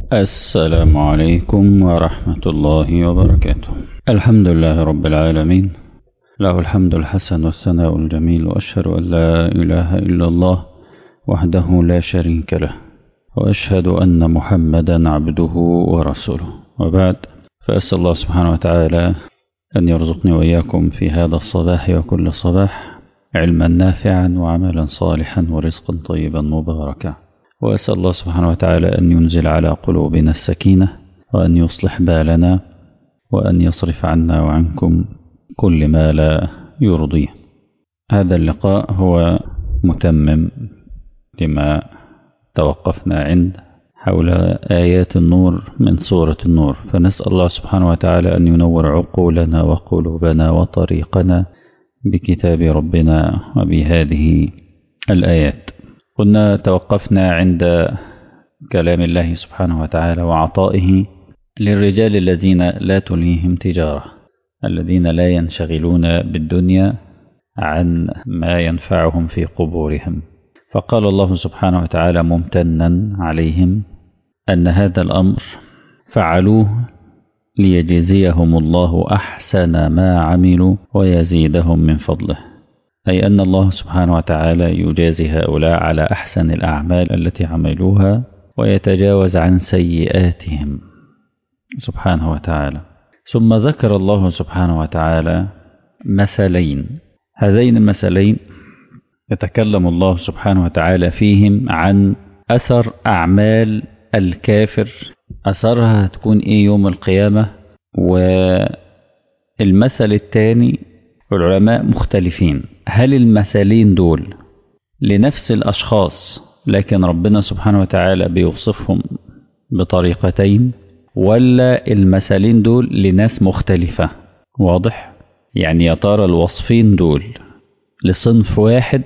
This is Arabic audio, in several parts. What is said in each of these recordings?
السلام عليكم ورحمة الله وبركاته. الحمد لله رب العالمين، له الحمد الحسن والثناء الجميل، وأشهد أن لا إله إلا الله وحده لا شريك له، وأشهد أن محمدا عبده ورسوله، وبعد، فأسأل الله سبحانه وتعالى أن يرزقني وإياكم في هذا الصباح وكل صباح علما نافعا وعملا صالحا ورزقا طيبا مباركا، وأسأل الله سبحانه وتعالى أن ينزل على قلوبنا السكينة، وأن يصلح بالنا، وأن يصرف عنا وعنكم كل ما لا يرضيه. هذا اللقاء هو متمم لما توقفنا عند حول آيات النور من سورة النور، فنسأل الله سبحانه وتعالى أن ينور عقولنا وقلوبنا وطريقنا بكتاب ربنا وبهذه الآيات. قلنا توقفنا عند كلام الله سبحانه وتعالى وعطائه للرجال الذين لا تلهيهم تجارة، الذين لا ينشغلون بالدنيا عن ما ينفعهم في قبورهم. فقال الله سبحانه وتعالى ممتنا عليهم أن هذا الأمر فعلوه ليجزيهم الله أحسن ما عملوا ويزيدهم من فضله، أي أن الله سبحانه وتعالى يجازي هؤلاء على أحسن الأعمال التي عملوها ويتجاوز عن سيئاتهم سبحانه وتعالى. ثم ذكر الله سبحانه وتعالى مثلين، هذين المثلين يتكلم الله سبحانه وتعالى فيهم عن أثر أعمال الكافر، أثرها هتكون إيه يوم القيامة. والمثل الثاني العلماء مختلفين، هل المثلين دول لنفس الأشخاص لكن ربنا سبحانه وتعالى بيوصفهم بطريقتين، ولا المثلين دول لناس مختلفة؟ واضح؟ يعني يا ترى الوصفين دول لصنف واحد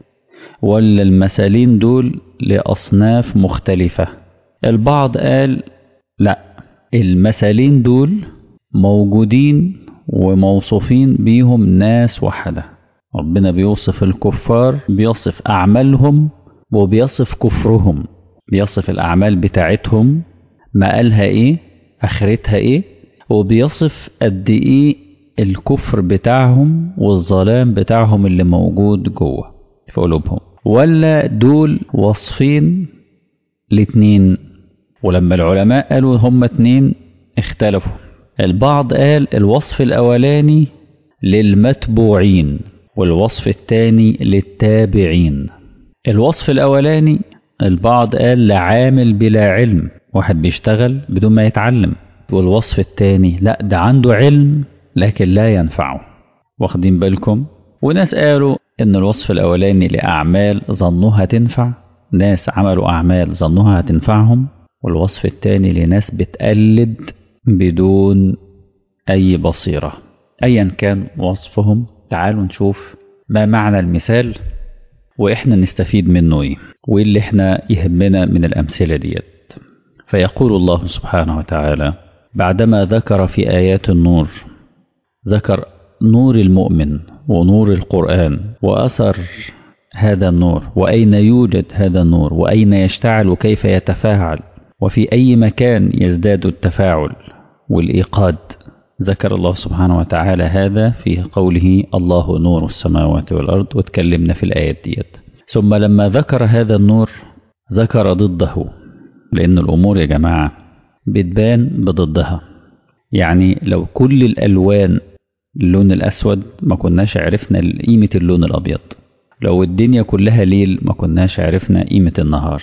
ولا المثلين دول لأصناف مختلفة؟ البعض قال لا، المثلين دول موجودين وموصوفين بيهم ناس وحدة. ربنا بيوصف الكفار، بيصف أعمالهم وبيصف كفرهم، بيصف الأعمال بتاعتهم ما قالها إيه، آخرتها إيه، وبيصف قد إيه الكفر بتاعهم والظلام بتاعهم اللي موجود جوه في قلوبهم. ولا دول وصفين الاتنين؟ ولما العلماء قالوا هما اتنين اختلفوا. البعض قال الوصف الأولاني للمتبوعين والوصف الثاني للتابعين. الوصف الأولاني البعض قال لعامل بلا علم، واحد بيشتغل بدون ما يتعلم. والوصف الثاني لا، ده عنده علم لكن لا ينفعه. واخدين بالكم؟ وناس قالوا ان الوصف الأولاني لأعمال ظنوها تنفع، ناس عملوا أعمال ظنوها هتنفعهم. والوصف الثاني لناس بتقلد بدون أي بصيرة. أيا كان وصفهم، تعالوا نشوف ما معنى المثال وإحنا نستفيد منه إيه، وإيه إحنا يهمنا من الأمثلة ديت. فيقول الله سبحانه وتعالى بعدما ذكر في آيات النور، ذكر نور المؤمن ونور القرآن وأثر هذا النور، وأين يوجد هذا النور، وأين يشتعل وكيف يتفاعل، وفي أي مكان يزداد التفاعل والإيقاد. ذكر الله سبحانه وتعالى هذا في قوله الله نور السماوات والأرض، وتكلمنا في الآيات ديت. ثم لما ذكر هذا النور ذكر ضده، لأن الأمور يا جماعة بتبان بضدها. يعني لو كل الألوان اللون الأسود ما كناش عرفنا قيمة اللون الأبيض، لو الدنيا كلها ليل ما كناش عرفنا قيمة النهار.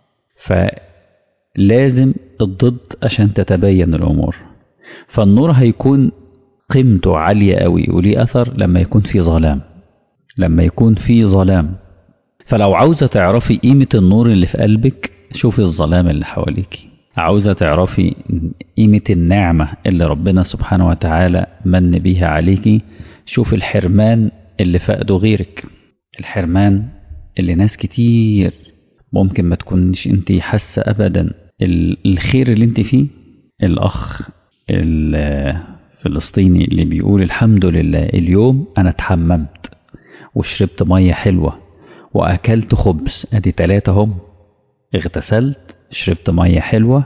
فلازم الضد عشان تتبين الأمور. فالنور هيكون قيمته عالية قوي وليه أثر لما يكون في ظلام، لما يكون في ظلام. فلو عاوزة تعرفي قيمة النور اللي في قلبك، شوفي الظلام اللي حواليك. عاوزة تعرفي قيمة النعمة اللي ربنا سبحانه وتعالى من بيها عليكي، شوفي الحرمان اللي فقده غيرك، الحرمان اللي ناس كتير ممكن ما تكونش انت حاسة أبدا الخير اللي انت فيه. الأخ الفلسطيني اللي بيقول الحمد لله اليوم أنا اتحممت وشربت مية حلوة وأكلت خبز، أدي 3 هم، اغتسلت، شربت مية حلوة،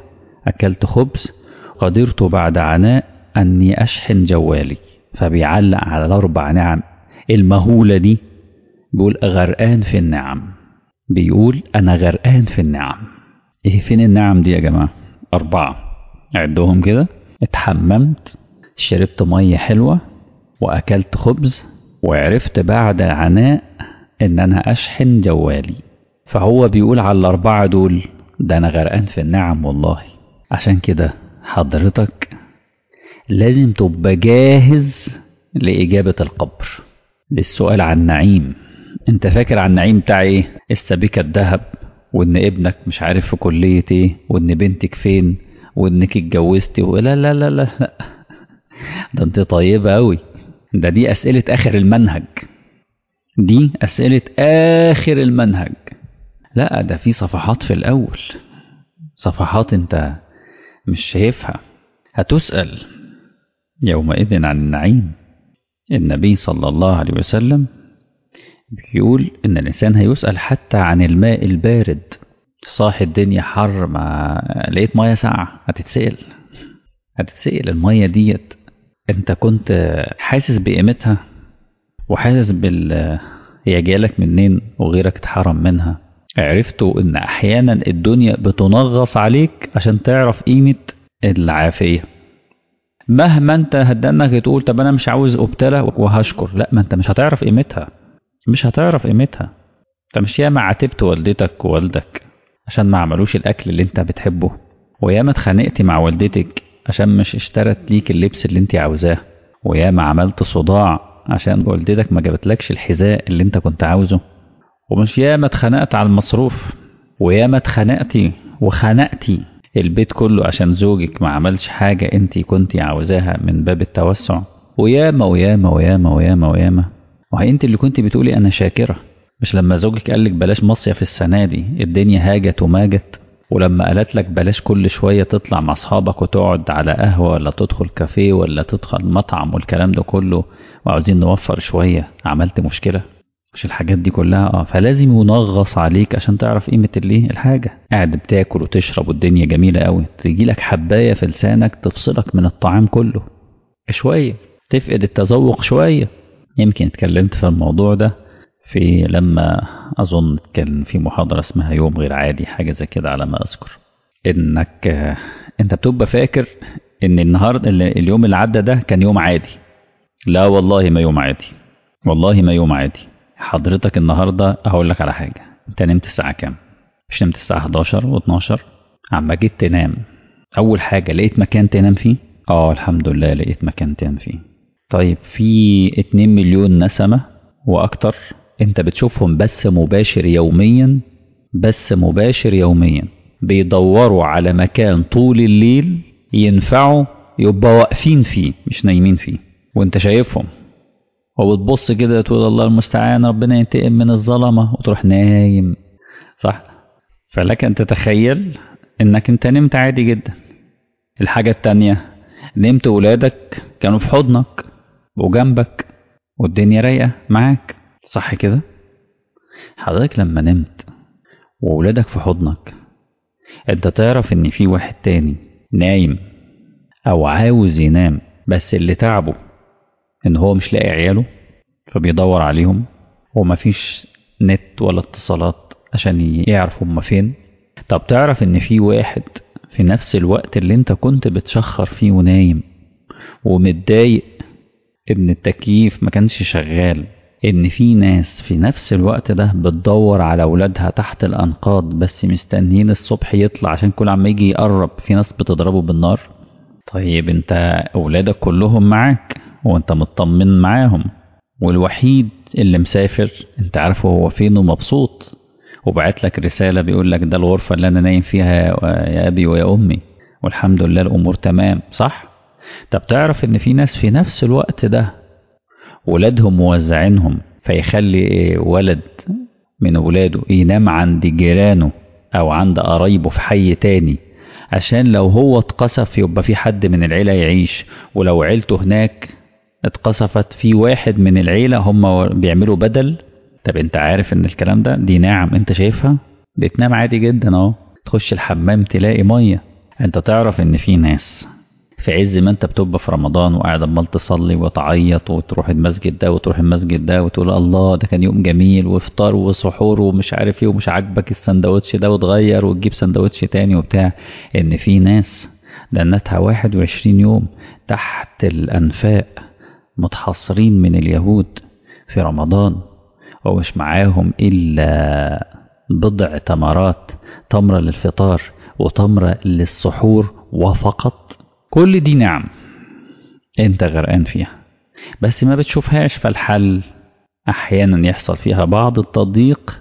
أكلت خبز، قدرت بعد عناء أني أشحن جوالي. فبيعلق على الأربع نعم المهولة دي، بيقول غرقان في النعم. بيقول أنا غرقان في النعم. إيه فين النعم دي يا جماعة؟ 4 عدهم كده: اتحممت، شربت مية حلوة، وأكلت خبز، وعرفت بعد عناء إن أنا أشحن جوالي. فهو بيقول على ال4 دول ده أنا غرقان في النعم والله. عشان كده حضرتك لازم تبقى جاهز لإجابة القبر، للسؤال عن النعيم. انت فاكر عن النعيم بتاع ايه؟ السبيكة الذهب، وان ابنك مش عارف في كلية ايه، وان بنتك فين، وانك اتجوزتي لا لا لا لا لا. ده انت طيبة اوي. دي اسئلة اخر المنهج، دي اسئلة اخر المنهج. لا ده في صفحات في الاول، صفحات انت مش شايفها. هتسأل يومئذ عن النعيم. النبي صلى الله عليه وسلم بيقول إن الإنسان هيسأل حتى عن الماء البارد. صاحي الدنيا حر، ما لقيت مية ساقعة، هتتسأل المية ديت أنت كنت حاسس بقيمتها وحاسس هي جالك منين وغيرك اتحرم منها. عرفتوا إن أحيانا الدنيا بتنغص عليك عشان تعرف قيمة العافية. مهما انت هتدنك تقول طب انا مش عاوز ابتلى وهشكر، لا، ما انت مش هتعرف قيمتها، انت مش ياما عاتبت والدتك ووالدك عشان ما عملوش الاكل اللي انت بتحبه، وياما اتخانقتي مع والدتك عشان مش اشترت ليك اللبس اللي انت عاوزاه، وياما عملت صداع عشان والدتك ما جابتلكش الحذاء اللي انت كنت عاوزه، ومش ياما اتخانقت على المصروف، وياما اتخانقتي وخنقتي البيت كله عشان زوجك ما عملش حاجة انت كنتي عاوزاها من باب التوسع، وياما وياما وياما وياما وياما. وهي انت اللي كنت بتقولي انا شاكرة، مش لما زوجك قالك بلاش مصيف السنة دي الدنيا هاجت وماجت، ولما قالت لك بلاش كل شوية تطلع مع اصحابك وتقعد على قهوة ولا تدخل كافيه ولا تدخل مطعم والكلام ده كله وعاوزين نوفر شوية، عملت مشكلة؟ مش الحاجات دي كلها؟ فلازم ينغص عليك عشان تعرف قيمة الحاجة. قاعد بتاكل وتشرب والدنيا جميلة قوي، تيجي لك حباية في لسانك تفصلك من الطعام كله شوية، تفقد التذوق شوية. يمكن اتكلمت في الموضوع ده لما أظن كان في محاضرة اسمها يوم غير عادي، حاجة زي كده على ما أذكر. إنك أنت بتبقى فاكر إن النهاردة اليوم اللي عدى ده كان يوم عادي. لا والله ما يوم عادي، والله ما يوم عادي. حضرتك النهاردة هقول لك على حاجة، انت نمت الساعة كام؟ مش نمت الساعة 11 و12؟ عما جيت تنام أول حاجة لقيت مكان تنام فيه؟ الحمد لله لقيت مكان تنام فيه. طيب في 2 مليون نسمة وأكتر انت بتشوفهم بث مباشر يوميا، بيدوروا على مكان طول الليل ينفعوا يبقى واقفين فيه مش نايمين فيه، وانت شايفهم وبتبص كده تقول الله المستعان ربنا ينتقم من الظلمة، وتروح نايم، صح؟ فلك أن تتخيل انك انت نمت عادي جدا. الحاجة التانية، نمت ولادك كانوا في حضنك وجنبك والدنيا رايقة معاك، صح كده؟ حضرتك لما نمت وولادك في حضنك انت تعرف ان في واحد تاني نايم او عاوز ينام، بس اللي تعبه ان هو مش لاقي عياله فبيدور عليهم، ومفيش نت ولا اتصالات عشان يعرف هم فين. طب تعرف ان في واحد في نفس الوقت اللي انت كنت بتشخر فيه ونايم ومتضايق ان التكييف ما كانش شغال، ان في ناس في نفس الوقت ده بتدور على اولادها تحت الانقاض بس مستنيين الصبح يطلع عشان كل عم يجي يقرب في ناس بتضربه بالنار؟ طيب انت اولادك كلهم معاك وانت مطمن معاهم، والوحيد اللي مسافر انت عارفه هو فين ومبسوط، وبعت لك رسالة بيقول لك ده الغرفة اللي انا نايم فيها يا ابي ويا امي والحمد لله الامور تمام، صح؟ طب تعرف ان في ناس في نفس الوقت ده ولادهم موزعينهم، فيخلي ولد من ولاده ينام عند جيرانه او عند قرايبه في حي تاني عشان لو هو اتقصف يبقى في حد من العيلة يعيش، ولو عيلته هناك اتقصفت في واحد من العيلة هم بيعملوا بدل. طب انت عارف ان الكلام ده دي نعم انت شايفها؟ بتنام عادي جدا تخش الحمام تلاقي مية انت تعرف ان في ناس في عز ما انت بتبقى في رمضان وقاعد عمال تصلي وتعيط وتروح المسجد ده وتروح المسجد ده وتقول الله ده كان يوم جميل وافطار وسحور ومش عارف ايه ومش عاجبك السندوتش ده وتغير وتجيب سندوتش تاني وبتاع، ان في ناس دنتها 21 يوم تحت الانفاق متحصرين من اليهود في رمضان ومش معاهم الا بضع تمرات، تمرة للفطار وتمرة للسحور وفقط. كل دي نعم انت غرقان فيها بس ما بتشوفهاش. فالحل احيانا يحصل فيها بعض التضييق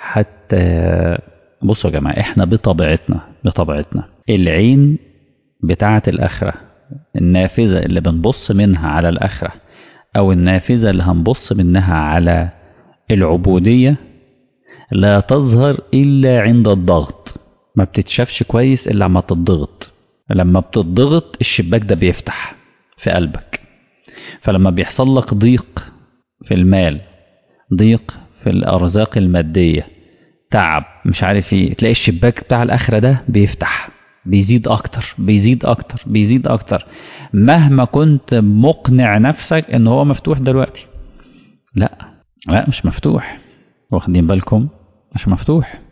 حتى بصوا يا جماعة، احنا بطبيعتنا العين بتاعة الآخرة، النافذة اللي بنبص منها على الآخرة او النافذة اللي هنبص منها على العبودية لا تظهر إلا عند الضغط. ما بتتشافش كويس إلا لما تضغط. لما بتضغط الشباك ده بيفتح في قلبك. فلما بيحصل لك ضيق في المال، ضيق في الأرزاق المادية، تعب مش عارف ايه، تلاقي الشباك بتاع الآخرة ده بيفتح، بيزيد أكتر بيزيد أكتر بيزيد أكتر مهما كنت مقنع نفسك إن هو مفتوح دلوقتي. لا مش مفتوح، واخدين بالكم؟ مش مفتوح.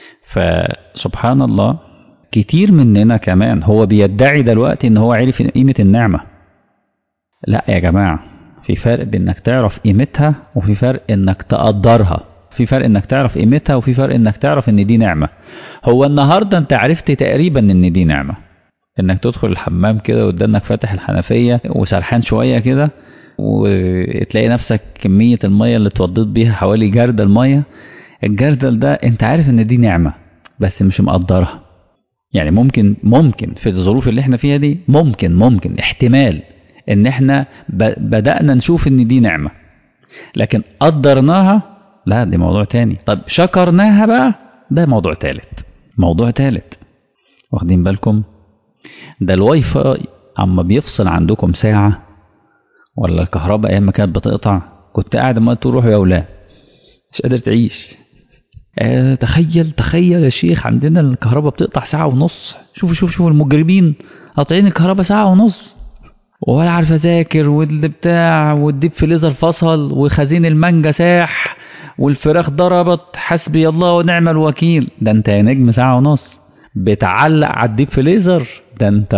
فسبحان الله كتير مننا كمان هو بيدعي دلوقتي ان هو عارف قيمة النعمة. لا يا جماعة، في فرق بين انك تعرف قيمتها وفي فرق انك تقدرها. في فرق انك تعرف قيمتها وفي فرق انك تعرف ان دي نعمة. هو النهاردة انت عرفت تقريبا ان دي نعمة، انك تدخل الحمام كده وقدامك فاتح الحنفية وسرحان شوية كده وتلاقي نفسك كمية المية اللي اتوضيت بيها حوالي جردل المية. الجردل ده انت عارف ان دي نعمة بس مش مقدرها. يعني ممكن في الظروف اللي احنا فيها دي ممكن احتمال ان احنا بدأنا نشوف ان دي نعمة، لكن قدرناها لا، دي موضوع تاني. طب شكرناها بقى ده موضوع تالت. واخدين بالكم؟ ده الواي فاي اما بيفصل عندكم ساعة ولا الكهرباء ايام ما كانت بتقطع كنت قاعد ما تروح يا اولاد مش قادر تعيش. تخيل يا شيخ، عندنا الكهرباء بتقطع ساعة ونص. شوفوا المجرمين قاطعين الكهرباء ساعة ونص ولا عارف اذاكر واللي بتاع والديب فريزر فصل وخزين المانجا ساح والفراخ ضربت حسبي الله ونعم الوكيل. ده انت يا نجم ساعة ونص بتعلق على الديب فريزر. ده انت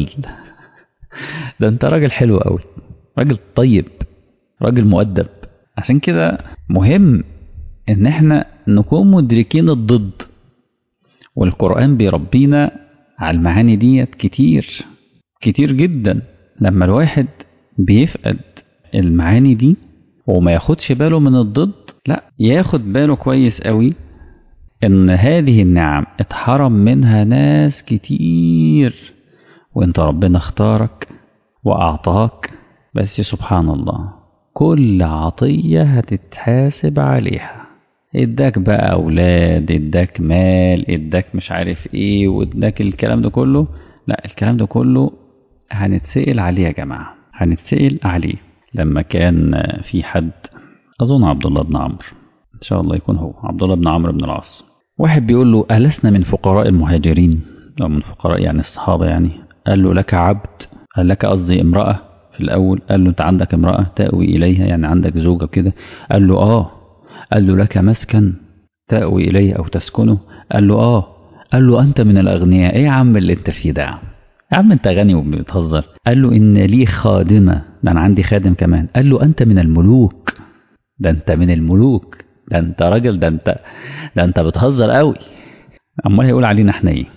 راجل حلو قوي، راجل طيب، راجل مؤدب. عشان كده مهم ان احنا نكون مدركين الضد، والقرآن بيربينا على المعاني ديت كتير جدا. لما الواحد بيفقد المعاني دي وما ياخدش باله من الضد، لا ياخد باله كويس قوي ان هذه النعم اتحرم منها ناس كتير وانت ربنا اختارك واعطاك. بس سبحان الله كل عطية هتتحاسب عليها. اداك بقى اولاد، اداك مال، اداك مش عارف ايه، واداك الكلام ده كله. لا، الكلام ده كله هنتسئل عليه يا جماعة، هنتسئل عليه. لما كان في حد اظن عبد الله بن عمرو، ان شاء الله يكون هو عبد الله بن عمرو بن العاص، واحد بيقول له ألسنا من فقراء المهاجرين او من فقراء يعني الصحابة يعني؟ قال له لك عبد، قال لك قصدي امرأة في الاول. قال له انت عندك امرأة تأوي اليها يعني عندك زوجة كده؟ قال له اه. قال له لك مسكن تأوي إليه أو تسكنه؟ قال له آه. قال له أنت من الأغنياء. إيه يا عم اللي أنت فيه ده يا عم أنت غني وبتهزر. قال له إن لي خادمة، ده أنا عندي خادم كمان. قال له أنت من الملوك، ده أنت من الملوك، ده أنت راجل، ده أنت بتهزر قوي. أمال هيقول علينا إحنا إيه؟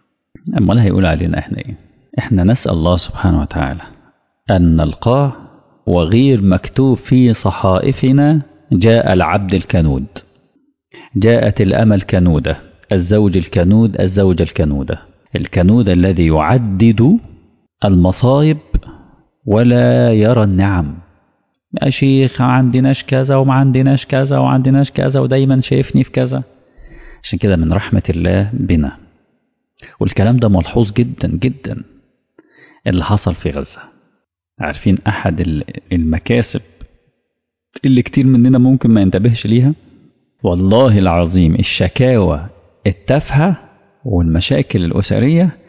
إحنا نسأل الله سبحانه وتعالى أن نلقاه وغير مكتوب في صحائفنا جاء العبد الكنود، جاءت الأمة الكنودة، الزوج الكنود، الزوجة الكنودة. الكنود الذي يعدد المصائب ولا يرى النعم. يا شيخ ما عندناش كذا وما عندناش كذا وما عندناش كذا ودايما شايفني في كذا. عشان كده من رحمة الله بنا، والكلام ده ملحوظ جدا جدا اللي حصل في غزة. عارفين أحد المكاسب اللي كتير مننا ممكن ما ينتبهش ليها؟ والله العظيم الشكاوى التافهة والمشاكل الأسرية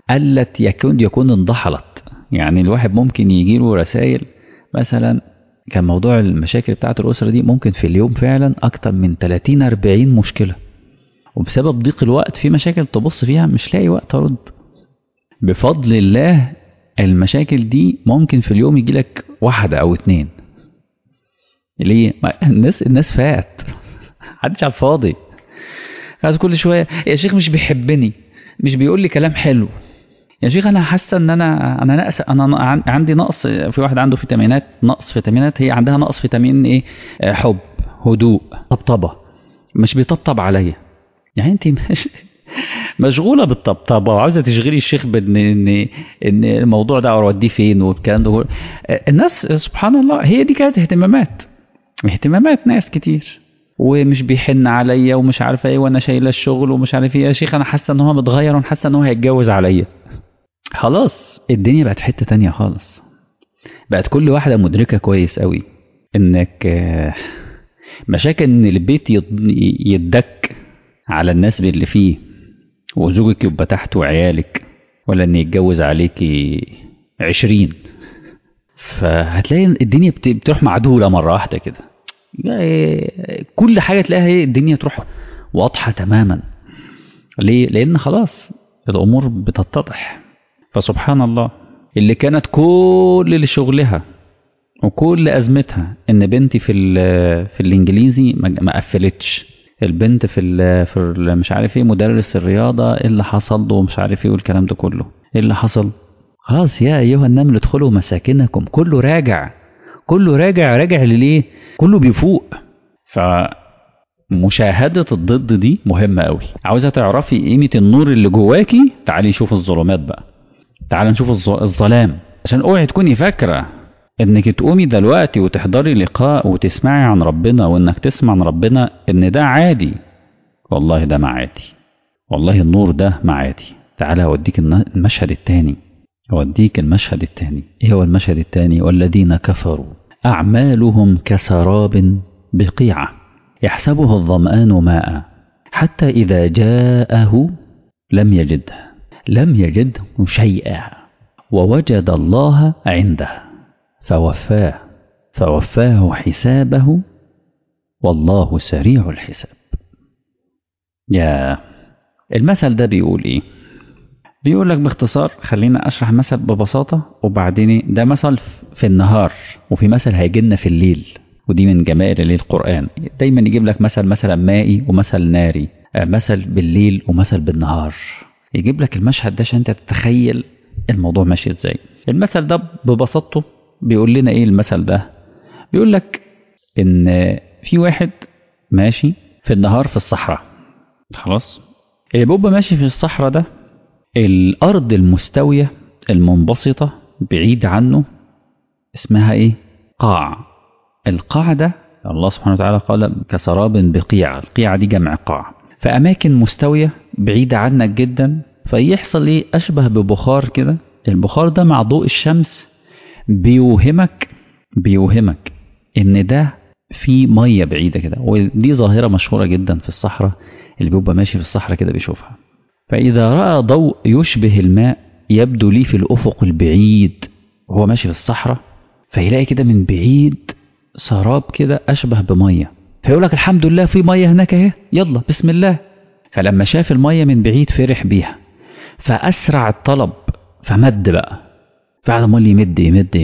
قلت يكون انضحلت. يعني الواحد ممكن يجيله رسائل مثلا، كان موضوع المشاكل بتاعت الأسرة دي ممكن في اليوم فعلا أكتر من 30-40 مشكلة، وبسبب ضيق الوقت في مشاكل تبص فيها مش لاقي وقت أرد. بفضل الله المشاكل دي ممكن في اليوم يجيلك 1 أو 2. ليه؟ الناس فات محدش على الفاضي. عايز كل شوية يا شيخ مش بيحبني، مش بيقول لي كلام حلو، يا شيخ انا حاسه ان انا ناقص، انا عندي نقص. في واحد عنده فيتامينات، نقص فيتامينات، هي عندها نقص فيتامين ايه؟ حب، هدوء، طبطبه، مش بيطبطب عليا. يعني انت مش مشغوله بالطبطبه وعاوزه تشغلي الشيخ بان ان الموضوع ده اوديه فين والكلام ده. الناس سبحان الله هي دي كانت اهتمامات ناس كتير، ومش بيحن عليا ومش عارفه ايه، وانا شايله الشغل ومش عارف ايه. يا شيخ انا حاسه ان هو متغير وانا حاسه ان هو هيتجوز عليا. خلاص الدنيا بقت حته تانية خالص. بقت كل واحده مدركه كويس قوي انك مشاكل ان البيت يدك على الناس اللي فيه وزوجك يبقى تحت وعيالك، ولا ان يتجوز عليكي 20. فهتلاقي الدنيا بتروح معدوله مره واحده كده. كل حاجه تلاقيها هي الدنيا تروح واضحه تماما. ليه؟ لان خلاص الامور بتتضح. فسبحان الله اللي كانت كل اللي شغلها وكل ازمتها ان بنتي في الانجليزي ما قفلتش، البنت في مش عارف ايه مدرس الرياضه ايه اللي حصل له ومش عارف ايه والكلام ده كله، ايه اللي حصل؟ خلاص يا ايها النمل ادخلوا مساكنكم، كله راجع لليه؟ كله بيفوق. فمشاهده الضد دي مهمه قوي. عاوزه تعرفي قيمه النور اللي جواكي؟ تعالي نشوف الظلمات بقى، تعالى نشوف الظلام. عشان اوعي تكوني فاكره انك تقومي دلوقتي وتحضري لقاء وتسمعي عن ربنا وانك تسمع عن ربنا ان ده عادي. والله ده ما عادي، والله النور ده ما عادي. تعالى اوديك المشهد التاني، ايه هو المشهد التاني؟ والذين كفروا اعمالهم كسراب بقيعة يحسبه الظمآن ماء حتى اذا جاءه لم يجده شيئا ووجد الله عنده فوفاه حسابه والله سريع الحساب. يا المثل ده بيقول ايه؟ بيقول لك باختصار، خلينا اشرح مثل ببساطة وبعدين ده مثل في النهار وفي مثل هيجينا في الليل، ودي من جمال القرآن. دايما يجيب لك مثلا مائي ومثل ناري، مثل بالليل ومثل بالنهار. يجيب لك المشهد ده عشان انت تتخيل الموضوع ماشي ازاي. المثل ده ببساطته بيقول لنا ايه؟ المثل ده بيقول لك ان في واحد ماشي في النهار في الصحراء، خلاص اللي بيبقى ماشي في الصحراء ده الارض المستوية المنبسطة بعيد عنه اسمها ايه؟ قاع. القاع ده الله سبحانه وتعالى قال كسراب بقيع، القيعة دي جمع قاع. فأماكن مستوية بعيدة عنك جدا، فيحصل ايه؟ أشبه ببخار كده. البخار ده مع ضوء الشمس بيوهمك إن ده في مية بعيدة كده. ودي ظاهرة مشهورة جدا في الصحراء، اللي بيبقى ماشي في الصحراء كده بيشوفها. فإذا رأى ضوء يشبه الماء يبدو ليه في الأفق البعيد وهو ماشي في الصحراء، فيلاقي كده من بعيد سراب كده أشبه بمية، فيقول لك الحمد لله في مية هناك اهي، يلا بسم الله. فلما شاف المية من بعيد فرح بيها، فأسرع الطلب، فمد بقى، فقعد عمال يمد.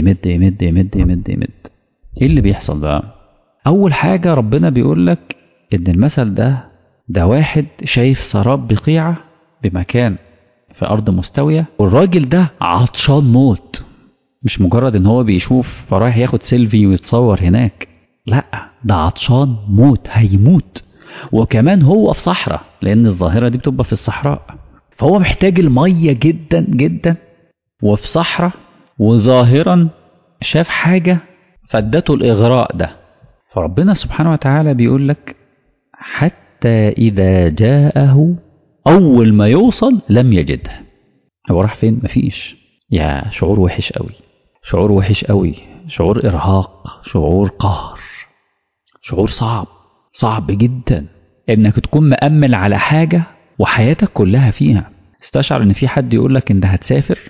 ايه اللي بيحصل بقى؟ أول حاجة ربنا بيقول لك إن المثل ده واحد شايف سراب بقيعة بمكان في أرض مستوية، والراجل ده عطشان موت. مش مجرد إن هو بيشوف فرايح ياخد سيلفي ويتصور هناك، لا ده عطشان موت، هيموت. وكمان هو في صحراء، لأن الظاهرة دي بتبقى في الصحراء، فهو محتاج المية جدا جدا وفي صحراء، وظاهرا شاف حاجة فادته الإغراء ده. فربنا سبحانه وتعالى بيقول لك حتى إذا جاءه، أول ما يوصل لم يجده. هو راح فين؟ مفيش. يا شعور وحش قوي، شعور إرهاق، شعور قهر، شعور صعب جدا إنك تكون مأمل على حاجة وحياتك كلها فيها. استشعر ان في حد يقول لك انت هتسافر،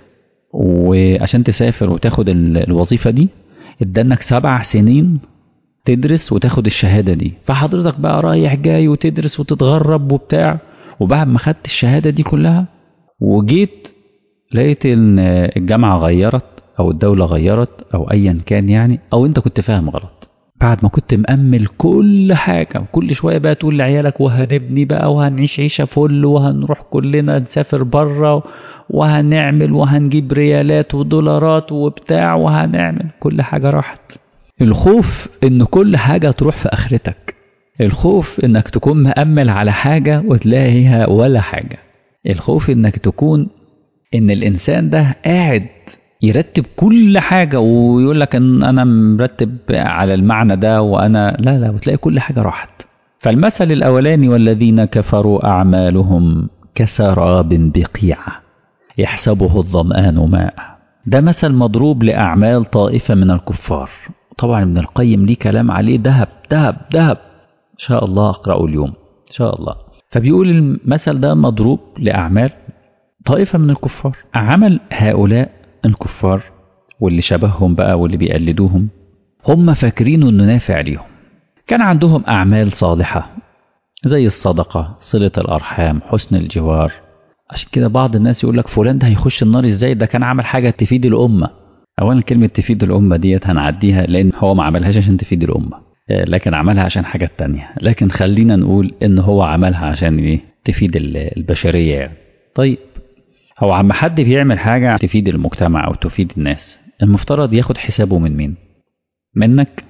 وعشان تسافر وتاخد الوظيفة دي ادانك 7 سنين تدرس وتاخد الشهادة دي، فحضرتك بقى رايح جاي وتدرس وتتغرب وبتاع، وبعد ما خدت الشهادة دي كلها وجيت لقيت ان الجامعة غيرت او الدولة غيرت او ايا كان يعني، او انت كنت فاهم غلط بعد ما كنت مأمل كل حاجة، وكل شوية بقى تقول لعيالك وهنبني بقى وهنعيش عيشة فل وهنروح كلنا نسافر بره وهنعمل وهنجيب ريالات ودولارات وبتاع وهنعمل، كل حاجة راحت. الخوف ان كل حاجة تروح في اخرتك، الخوف انك تكون مأمل على حاجة وتلاقيها ولا حاجة، الخوف انك تكون ان الانسان ده قاعد يرتب كل حاجة ويقول لك ان انا مرتب على المعنى ده وانا لا وتلاقي كل حاجة راحت. فالمثل الاولاني والذين كفروا اعمالهم كسراب بقيعة يحسبه الظمآن ماء، ده مثل مضروب لأعمال طائفة من الكفار. طبعا ابن القيم ليه كلام عليه ذهب ذهب ذهب، إن شاء الله أقرأه اليوم إن شاء الله. فبيقول المثل ده مضروب لأعمال طائفة من الكفار، عمل هؤلاء الكفار واللي شبههم بقى واللي بيقلدوهم هم فاكرينه إنه نافع ليهم. كان عندهم أعمال صالحة زي الصدقة، صلة الأرحام، حسن الجوار. عشان كده بعض الناس يقول لك فلان ده هيخش النار ازاي، ده كان عمل حاجة تفيد الأمة. أولا كلمة تفيد الأمة ديت هنعديها لأن هو ما عملهاش عشان تفيد الأمة، لكن عملها عشان حاجات تانية، لكن خلينا نقول إن هو عملها عشان إيه؟ تفيد البشرية يعني. طيب هو عم حد بيعمل حاجة تفيد المجتمع أو تفيد الناس، المفترض ياخد حسابه من مين؟ منك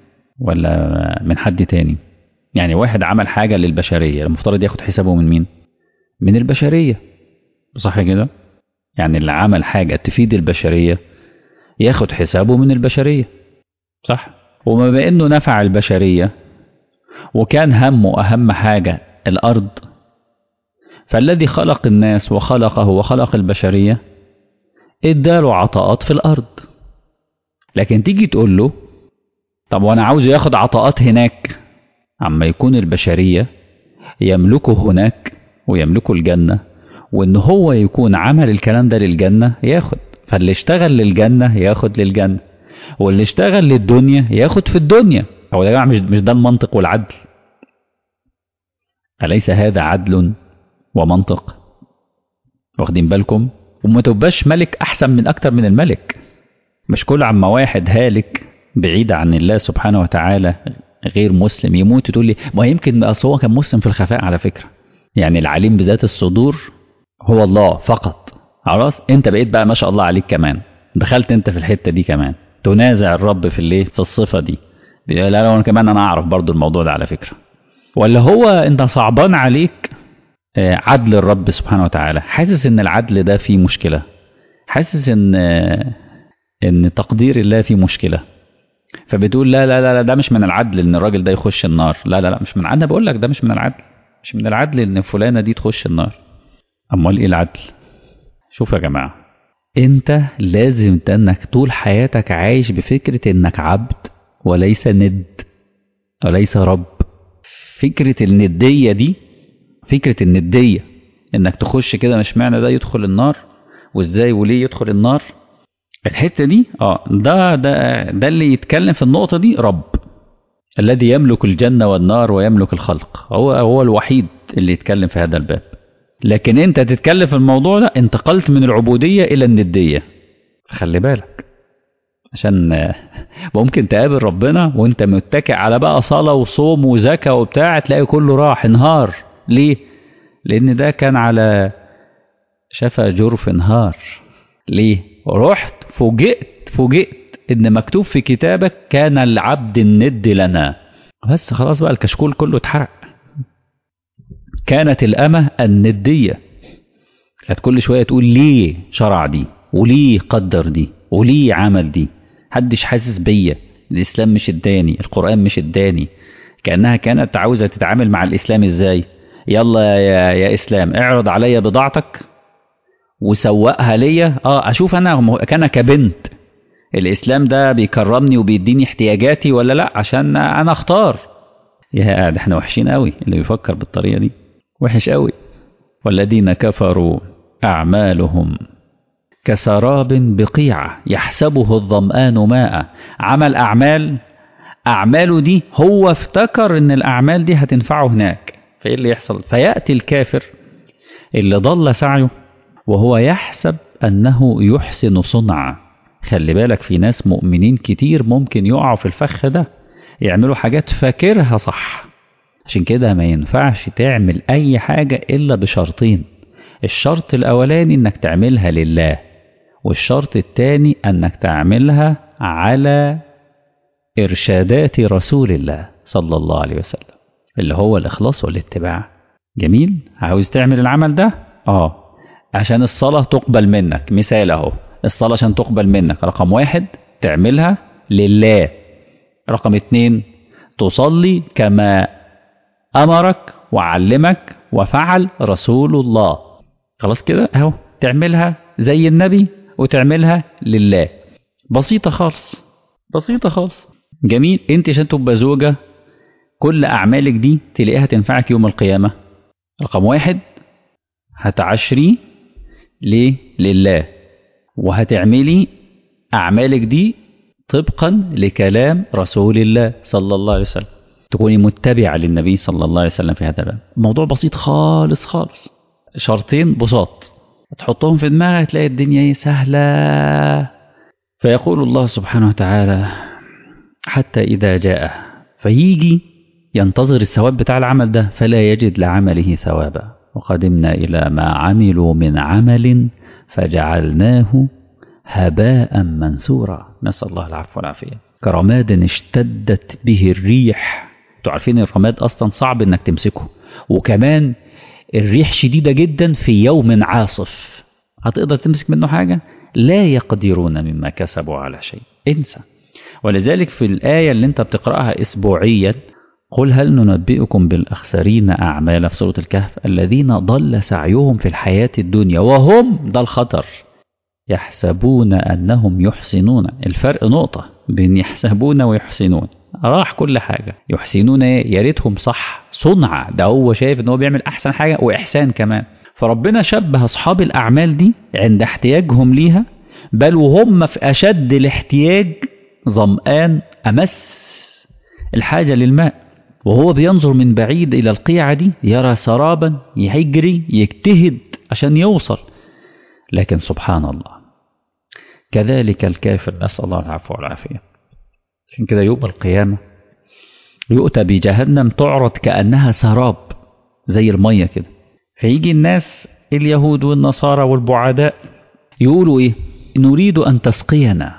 ولا من حد تاني؟ يعني واحد عمل حاجة للبشرية المفترض ياخد حسابه من مين؟ من البشرية، صح كده؟ يعني اللي عمل حاجة تفيد البشرية ياخد حسابه من البشرية، صح؟ وما بأنه نفع البشرية وكان همه أهم حاجة الأرض، فالذي خلق الناس وخلقه وخلق البشرية اداله عطاءات في الأرض. لكن تيجي تقول له طب وانا عاوز ياخد عطاءات هناك، عما يكون البشرية يملكه هناك ويملكه الجنة، وان هو يكون عمل الكلام ده للجنة ياخد، فاللي اشتغل للجنة ياخد للجنة، واللي اشتغل للدنيا ياخد في الدنيا. هو يا جماعة مش ده المنطق والعدل؟ أليس هذا عدل ومنطق؟ واخدين بالكم؟ وما تبقاش ملك أحسن من أكتر من الملك. مش كل عما واحد هالك بعيد عن الله سبحانه وتعالى غير مسلم يموت تقول لي ما يمكن أصل هو كان مسلم في الخفاء على فكرة. يعني العليم بذات الصدور هو الله فقط. خلاص انت بقيت بقى ما شاء الله عليك كمان، دخلت انت في الحتة دي كمان تنازع الرب في الايه في الصفة دي. لا انا كمان انا اعرف برضو الموضوع ده على فكرة. ولا هو انت صعبان عليك عدل الرب سبحانه وتعالى، حاسس ان العدل ده فيه مشكلة، حاسس ان تقدير الله فيه مشكلة، فبتقول لا ده مش من العدل ان الراجل ده يخش النار. لا مش من العدل، بقول لك ده مش من العدل، مش من العدل ان فلانة دي تخش النار. امال ايه العدل؟ شوف يا جماعة، انت لازم انك طول حياتك عايش بفكرة انك عبد وليس ند وليس رب. فكرة الندية دي، فكرة الندية انك تخش كده مش معنى ده يدخل النار وازاي وليه يدخل النار. الحتة دي ده اللي يتكلم في النقطة دي رب الذي يملك الجنة والنار ويملك الخلق، هو الوحيد اللي يتكلم في هذا الباب. لكن انت تتكلم في الموضوع ده انتقلت من العبودية الى الندية. خلي بالك عشان ممكن تقابل ربنا وانت متكئ على بقى صلاة وصوم وزكاة وبتاع تلاقي كله راح انهار. ليه؟ لان ده كان على شفا جرف انهار. ليه؟ رحت فوجئت ان مكتوب في كتابك كان العبد الند لنا، بس خلاص بقى الكشكول كله اتحرق. كانت الأمة الندية، كانت كل شوية تقول ليه شرع دي وليه قدر دي وليه عمل دي، حدش حاسس بيا، الإسلام مش اداني، القرآن مش اداني. كأنها كانت عاوزة تتعامل مع الإسلام ازاي؟ يلا يا إسلام اعرض عليا بضاعتك وسوقها ليا، اشوف انا كبنت الإسلام ده بيكرمني وبيديني احتياجاتي ولا لا، عشان انا اختار. يا احنا وحشين قوي اللي بيفكر بالطريقة دي، وحش قوي. والذين كفروا أعمالهم كسراب بقيعة يحسبه الظمآن ماء. عمل أعماله دي هو افتكر إن الأعمال دي هتنفعه هناك، فإيه اللي يحصل؟ فيأتي الكافر اللي ضل سعيه وهو يحسب أنه يحسن صنعا. خلي بالك في ناس مؤمنين كتير ممكن يقعوا في الفخ ده، يعملوا حاجات فاكرها صح. عشان كده ما ينفعش تعمل أي حاجة إلا بشرطين. الشرط الأولاني إنك تعملها لله، والشرط الثاني أنك تعملها على إرشادات رسول الله صلى الله عليه وسلم، اللي هو الإخلاص والاتباع. جميل؟ عاوز تعمل العمل ده؟ عشان الصلاة تقبل منك. مثال اهو، الصلاة عشان تقبل منك، رقم 1 تعملها لله، رقم 2 تصلي كما أمرك وعلمك وفعل رسول الله. خلاص كده اهو، تعملها زي النبي وتعملها لله. بسيطة خالص، بسيطة خالص. جميل. انت عشان تبقى زوجة كل أعمالك دي تلاقيها تنفعك يوم القيامة. رقم 1 هتعشري لله، وهتعملي أعمالك دي طبقا لكلام رسول الله صلى الله عليه وسلم، تكوني متبعة للنبي صلى الله عليه وسلم في هذا الباب. الموضوع بسيط خالص خالص، شرطين بساط تحطهم في دماغك تلاقي الدنيا سهلة. فيقول الله سبحانه وتعالى حتى إذا جاء، فيجي ينتظر الثواب بتاع العمل ده فلا يجد لعمله ثوابا، وقدمنا إلى ما عملوا من عمل فجعلناه هباء منثورا. نسأل الله العفو والعافية. كرماد اشتدت به الريح. تعرفين الرماد أصلا صعب إنك تمسكه، وكمان الريح شديدة جدا في يوم عاصف، هتقدر تمسك منه حاجة؟ لا يقدرون مما كسبوا على شيء. انسى. ولذلك في الآية اللي انت بتقرأها أسبوعيا، قل هل ننبئكم بالأخسرين أعمالا في سورة الكهف الذين ضل سعيهم في الحياة الدنيا وهم، ده الخطر، يحسبون أنهم يحسنون. الفرق نقطة بين يحسبون ويحسنون، راح كل حاجة. يحسنون يا ريتهم صح صنعة، ده هو شايف ان هو بيعمل أحسن حاجة وإحسان كمان. فربنا شبه أصحاب الأعمال دي عند احتياجهم ليها، بل وهم في أشد الاحتياج، ظمآن أمس الحاجة للماء، وهو بينظر من بعيد إلى القيعة دي يرى سرابا يجري يجتهد عشان يوصل، لكن سبحان الله كذلك الكافر، نسأل الله العفو والعافية. عشان كده يوم القيامة يؤتى بجهنم تعرض كأنها سراب زي المية كده، فيجي الناس اليهود والنصارى والبعداء يقولوا إيه؟ نريد أن تسقينا،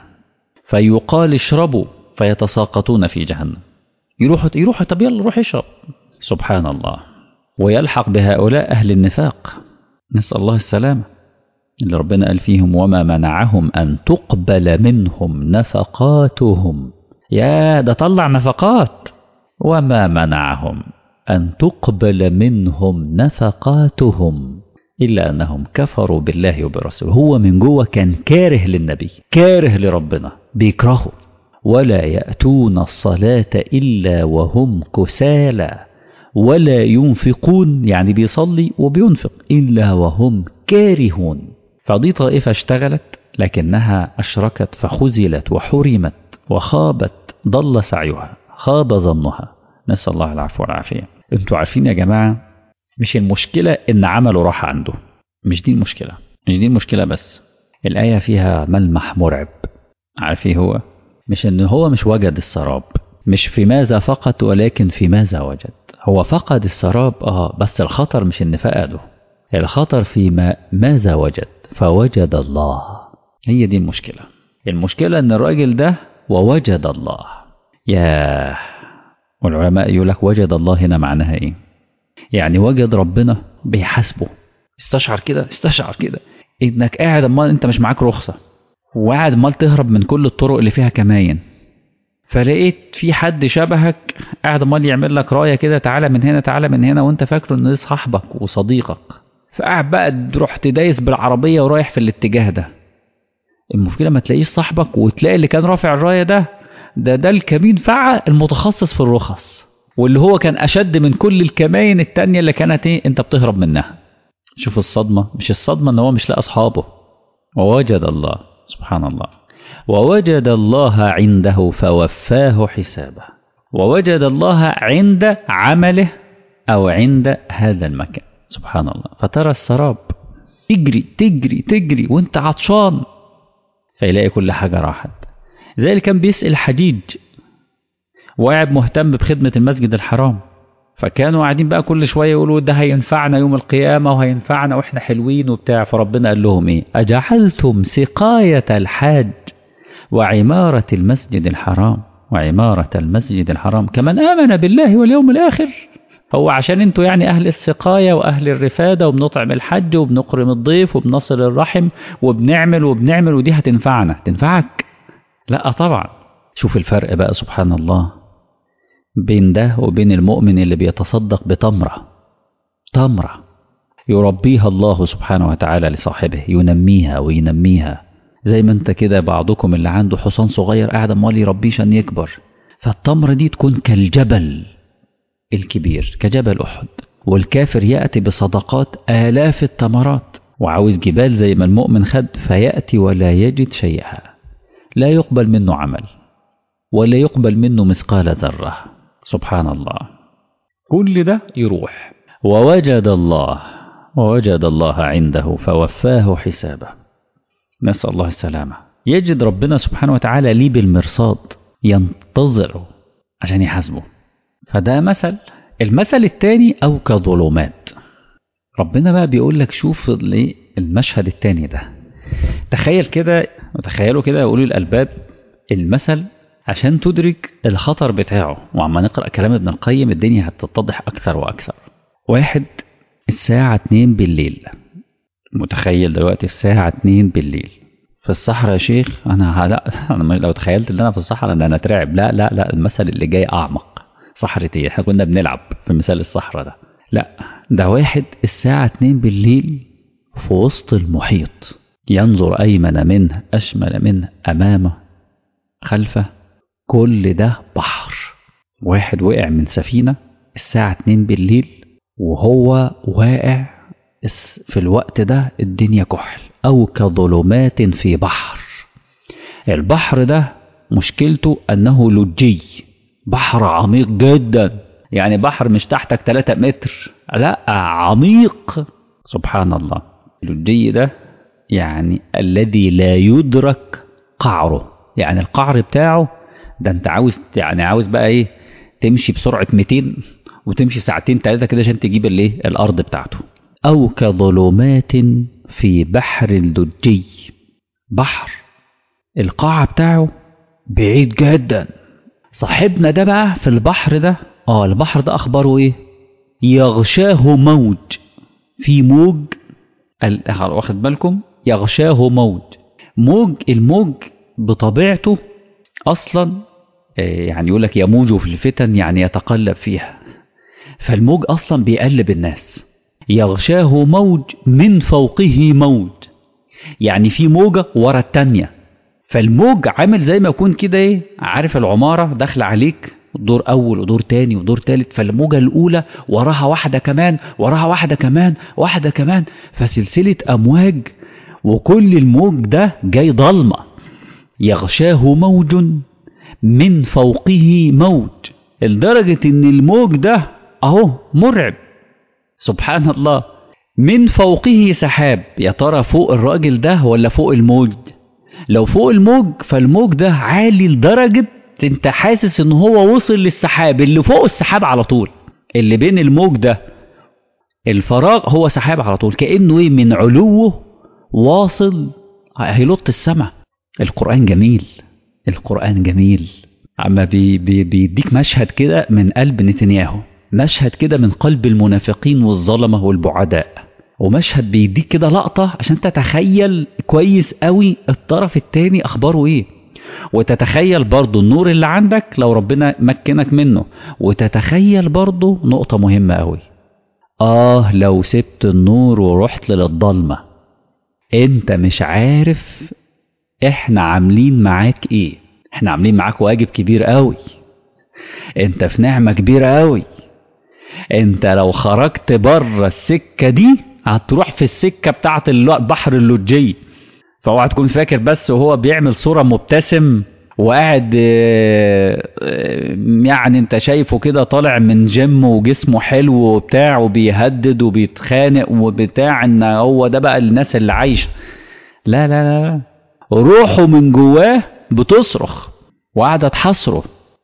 فيقال اشربوا فيتساقطون في جهنم. يروحوا طب يلا روح اشرب. سبحان الله. ويلحق بهؤلاء أهل النفاق، نسأل الله السلامة، اللي ربنا قال فيهم وما منعهم أن تقبل منهم نفقاتهم. يا ده طلع نفقات. وما منعهم أن تقبل منهم نفقاتهم إلا أنهم كفروا بالله وبرسوله. هو من جوه كان كاره للنبي، كاره لربنا، بيكرهه. ولا يأتون الصلاة إلا وهم كسالى ولا ينفقون، يعني بيصلي وبينفق، إلا وهم كارهون. فدي طائفة اشتغلت لكنها أشركت فخزلت وحرمت وخابت، ضل سعيها، خاب ظنها. نسأل الله العفو والعافية. انتوا عارفين يا جماعة، مش المشكلة ان عمله راح عنده، مش دي المشكلة، مش دي المشكلة بس. الآية فيها ملمح مرعب. عارفين هو مش ان هو مش وجد السراب، مش في ماذا فقط ولكن في ماذا وجد. هو فقد السراب بس الخطر مش ان فقده، الخطر في ماذا وجد، فوجد الله. هي دي المشكلة. المشكلة ان الراجل ده ووجد الله. ياه. والعلماء يقول لك وجد الله هنا معناها ايه؟ يعني وجد ربنا بيحاسبه. استشعر كده انك قاعد امال انت مش معاك رخصة، وقاعد امال تهرب من كل الطرق اللي فيها كماين، فلقيت في حد شبهك قاعد امال يعمل لك رايه كده، تعالى من هنا تعالى من هنا، وانت فاكره ان ده صاحبك وصديقك، فقاعد بقى رحت دايس بالعربيه ورايح في الاتجاه ده. المشكله ما تلاقيش صاحبك، وتلاقي اللي كان رافع الرايه ده الكمين فعل المتخصص في الرخص، واللي هو كان اشد من كل الكماين التانية اللي كانت انت بتهرب منها. شوف الصدمة، مش الصدمة ان هو مش لاقي اصحابه، ووجد الله، سبحان الله، ووجد الله عنده فوفاه حسابه، ووجد الله عند عمله او عند هذا المكان، سبحان الله. فترى السراب تجري تجري تجري وانت عطشان، فيلاقي كل حاجة راحت. زي اللي كان بيسأل حجيج وقاعد مهتم بخدمة المسجد الحرام، فكانوا قاعدين بقى كل شوية يقولوا ده هينفعنا يوم القيامة وهينفعنا واحنا حلوين وبتاع. فربنا قال لهم ايه؟ أجعلتم سقاية الحاج وعمارة المسجد الحرام وعمارة المسجد الحرام كمن آمن بالله واليوم الآخر. هو عشان انتوا يعني أهل السقاية وأهل الرفادة وبنطعم الحج وبنكرم الضيف وبنصل الرحم وبنعمل ودي هتنفعنا؟ تنفعك؟ لا طبعا. شوف الفرق بقى سبحان الله بين ده وبين المؤمن اللي بيتصدق بتمرة، تمرة يربيها الله سبحانه وتعالى لصاحبه، ينميها وينميها. زي ما انت كده بعضكم اللي عنده حصان صغير قاعد امال يربيه عشان يكبر، فالتمرة دي تكون كالجبل الكبير كجبل أحد، والكافر يأتي بصدقات آلاف التمرات وعاوز جبال زي ما المؤمن خد، فيأتي ولا يجد شيئا، لا يقبل منه عمل ولا يقبل منه مثقال ذرة، سبحان الله. كل ده يروح. ووجد الله عنده فوفاه حسابه، نسأل الله السلامة. يجد ربنا سبحانه وتعالى ليه بالمرصاد ينتظره عشان يحاسبه. فده مثل. المثل الثاني أو كظلمات. ربنا بقى بيقول لك شوف المشهد الثاني ده، تخيل كده وتخيلوا كده يقولوا الألباب المثل عشان تدرك الخطر بتاعه. وعما نقرأ كلام ابن القيم الدنيا هتتضح أكثر وأكثر. واحد الساعة 2 بالليل، متخيل دلوقتي الساعة 2 بالليل في الصحراء يا شيخ؟ أنا لو تخيلت ان أنا في الصحراء أنا أترعب. لا لا لا، المثل اللي جاي أعمق. صحراء ايه؟ احنا كنا بنلعب في مثال الصحراء ده. لا، ده واحد الساعة 2 بالليل في وسط المحيط، ينظر أيمن منه أشمل منه أمامه خلفه، كل ده بحر. واحد وقع من سفينة الساعة 2 بالليل وهو واقع في الوقت ده الدنيا كحل، أو كظلمات في بحر. البحر ده مشكلته أنه لجي، بحر عميق جدا، يعني بحر مش تحتك 3 متر، لا عميق، سبحان الله. اللجي ده يعني الذي لا يدرك قعره، يعني القعر بتاعه ده انت عاوز بقى ايه، تمشي بسرعة 200 وتمشي ساعتين 3 كده عشان تجيب الارض بتاعته. او كظلمات في بحر اللجي، بحر القاع بتاعه بعيد جدا. صاحبنا ده بقى في البحر ده، البحر ده اخباره ايه؟ يغشاه موج، في موج، واخد بالكم؟ يغشاه موج. الموج بطبيعته اصلا يعني يقول لك يموج في الفتن، يعني يتقلب فيها، فالموج اصلا بيقلب الناس. يغشاه موج من فوقه موج، يعني في موجة ورا التانية، فالموج عامل زي ما يكون كده ايه، عارف العمارة داخل عليك دور اول ودور تاني ودور تالت، فالموجة الاولى وراها واحدة كمان وراها واحدة كمان واحدة كمان، فسلسلة امواج، وكل الموج ده جاي ضلمة. يغشاه موج من فوقه موج، لدرجة ان الموج ده اهو مرعب، سبحان الله. من فوقه سحاب، يا ترى فوق الراجل ده ولا فوق الموج؟ لو فوق الموج فالموج ده عالي لدرجة انت حاسس ان هو وصل للسحاب اللي فوق السحاب على طول، اللي بين الموج ده الفراغ هو سحاب على طول، كأنه ايه من علوه واصل هيلط السماء. القرآن جميل، القرآن جميل. عما بيديك مشهد كده من قلب نتنياهو، مشهد كده من قلب المنافقين والظلمة والبعداء، ومشهد بيديك كده لقطة عشان تتخيل كويس قوي الطرف التاني اخباره ايه، وتتخيل برضو النور اللي عندك لو ربنا مكنك منه، وتتخيل برضو نقطة مهمة قوي، لو سبت النور ورحت للضلمة انت مش عارف احنا عاملين معاك ايه. احنا عاملين معاك واجب كبير قوي، انت في نعمة كبيرة قوي، انت لو خرجت بره السكة دي هتروح في السكة بتاعت البحر اللجي. فاوعى تكون فاكر بس وهو بيعمل صورة مبتسم وقاعد يعني انت شايفه كده طالع من جيم وجسمه حلو وبتاع وبيهدد وبيتخانق وبتاع ان هو ده بقى الناس اللي عايشة. لا لا لا، روحه من جواه بتصرخ وقاعدة تحصره.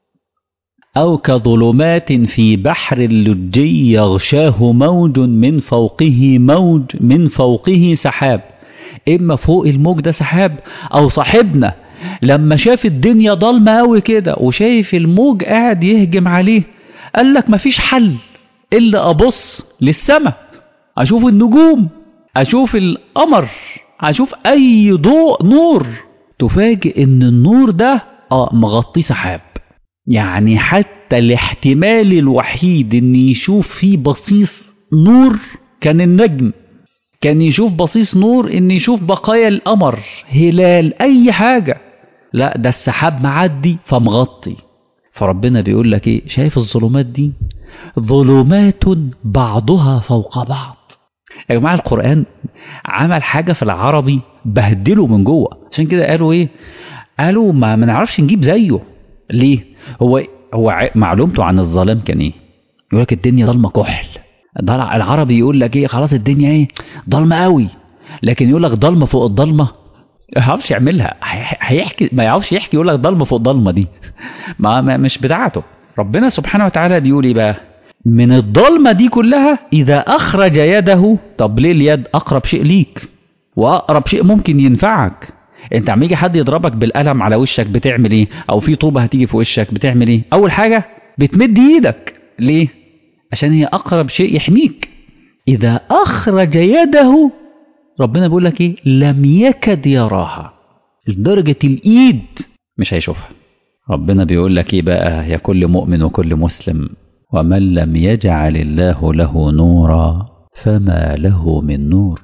أو كظلمات في بحر اللجي يغشاه موج من فوقه موج من فوقه سحاب. إما فوق الموج ده سحاب، أو صاحبنا لما شاف الدنيا ضلمة أوي كده وشايف الموج قاعد يهجم عليه قال لك مفيش حل إلا أبص للسماء، أشوف النجوم، أشوف القمر، أشوف أي ضوء نور. تفاجئ إن النور ده مغطي سحاب. يعني حتى الاحتمال الوحيد إن يشوف فيه بصيص نور كان النجم، كان يشوف بصيص نور إن يشوف بقايا القمر، هلال، أي حاجة. لا، ده السحاب معدي فمغطي. فربنا بيقول لك ايه؟ شايف الظلمات دي؟ ظلمات بعضها فوق بعض. يا جماعة القرآن عمل حاجة في العربي بهدله من جوه. عشان كده قالوا ايه؟ قالوا ما نعرفش نجيب زيه. ليه؟ هو معلومته عن الظلام كان ايه؟ يقول لك الدنيا ضلمة كحل. العربي يقول لك ايه؟ خلاص الدنيا ايه؟ ضلمة قوي. لكن يقول لك ضلمة فوق الضلمة ما يعرفش يعملها. هيحكي ما يعرفش يحكي، يقول لك ضلمة فوق ضلمة دي ما مش بتاعته. ربنا سبحانه وتعالى بيقول ايه بقى؟ من الضلمة دي كلها إذا أخرج يده. طب ليه اليد؟ أقرب شيء ليك وأقرب شيء ممكن ينفعك. انت عم يجي حد يضربك بالقلم على وشك بتعمل ايه؟ او في طوبة هتيجي في وشك بتعمل ايه؟ اول حاجة بتمد ايدك. ليه؟ عشان هي اقرب شيء يحميك. اذا اخرج يده ربنا بيقول لك ايه؟ لم يكد يراها. لدرجة الايد مش هيشوفها. ربنا بيقول لك ايه بقى يا كل مؤمن وكل مسلم؟ ومن لم يجعل الله له نورا فما له من نور.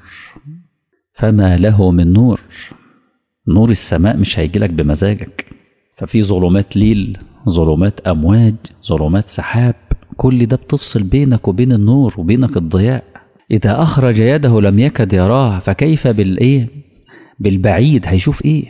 فما له من نور. نور السماء مش هيجيلك بمزاجك. ففي ظلمات ليل، ظلمات أمواج، ظلمات سحاب، كل ده بتفصل بينك وبين النور وبينك الضياء. إذا أخرج يده لم يكد يراها فكيف بالإيه؟ بالبعيد هيشوف إيه؟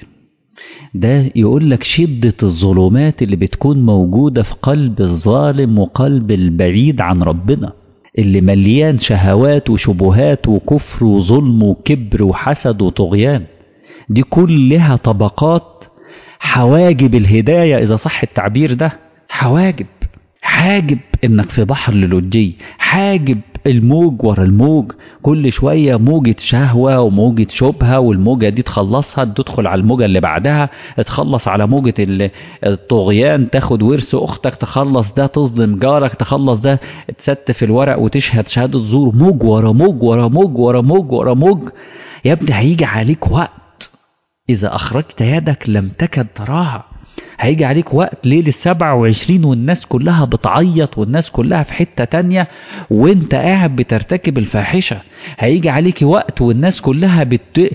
ده يقول لك شدة الظلمات اللي بتكون موجودة في قلب الظالم وقلب البعيد عن ربنا، اللي مليان شهوات وشبهات وكفر وظلم وكبر وحسد وطغيان. دي كلها طبقات حواجب الهداية إذا صح التعبير ده. حواجب، حاجب إنك في بحر للجي، حاجب الموج ورا الموج، كل شوية موجة شهوة وموجة شبهة، والموجة دي تخلصها تدخل على الموجة اللي بعدها، تخلص على موجة الطغيان، تاخد ورث أختك، تخلص ده تظلم جارك، تخلص ده تستف الورق وتشهد شهادة زور، موج ورا موج ورا موج ورا موج ورا موج. يا ابني هيجي عليك وقت إذا أخرجت يدك لم تكد تراها. هيجي عليك وقت ليل 27 والناس كلها بتعيط والناس كلها في حتة تانية وانت قاعد بترتكب الفاحشة. هيجي عليك وقت والناس كلها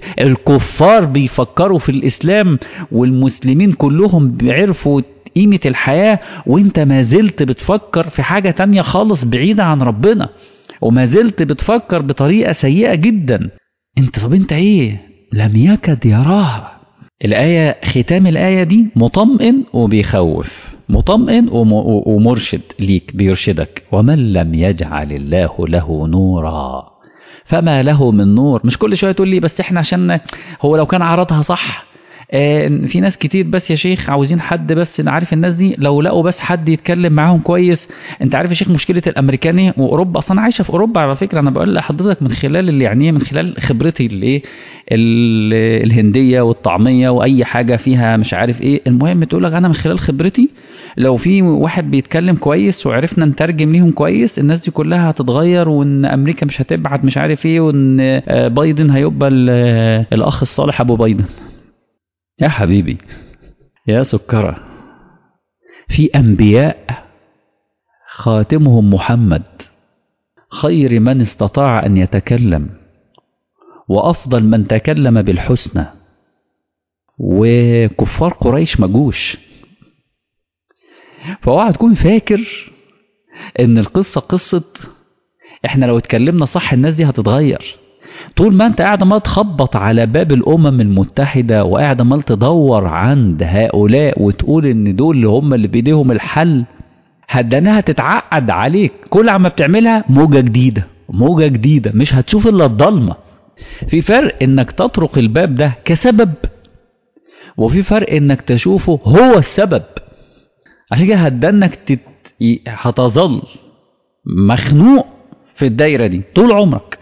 الكفار بيفكروا في الإسلام والمسلمين كلهم بيعرفوا قيمة الحياة، وانت ما زلت بتفكر في حاجة تانية خالص بعيدة عن ربنا، وما زلت بتفكر بطريقة سيئة جدا. طب انت ايه؟ لم يكد يراها. الآية ختام الآية دي مطمئن وبيخوف، مطمئن ومرشد ليك، بيرشدك. ومن لم يجعل الله له نورا فما له من نور. مش كل شوية تقول لي بس احنا عشان هو لو كان عرضها صح. في ناس كتير بس يا شيخ عاوزين حد، بس نعرف الناس دي لو لقوا بس حد يتكلم معاهم كويس. انت عارف يا شيخ مشكلة الامريكاني واوروبا، اصلا عايشة في اوروبا على فكرة، انا بقول لحضرتك من خلال اللي يعني من خلال خبرتي اللي الهندية والطعمية واي حاجة فيها مش عارف ايه. المهم تقول لك انا من خلال خبرتي لو في واحد بيتكلم كويس وعرفنا نترجم ليهم كويس، الناس دي كلها هتتغير، وان امريكا مش هتبعت مش عارف ايه، وان بايدن هيبقى الاخ الصالح ابو بايدن. يا حبيبي يا سكرة، في أنبياء خاتمهم محمد خير من استطاع أن يتكلم وأفضل من تكلم بالحسنى، وكفار قريش مجوش. فاوعى تكون فاكر ان القصة قصة احنا لو اتكلمنا صح الناس دي هتتغير. طول ما انت قاعد ما تخبط على باب الامم المتحدة وقاعد ما تدور عند هؤلاء وتقول ان دول اللي هم اللي بايديهم الحل، هدناها تتعقد عليك. كل عما بتعملها موجة جديدة موجة جديدة، مش هتشوف الا الضلمة. في فرق انك تطرق الباب ده كسبب، وفي فرق انك تشوفه هو السبب. عشان كده هتدنك هتظل مخنوق في الدايرة دي طول عمرك.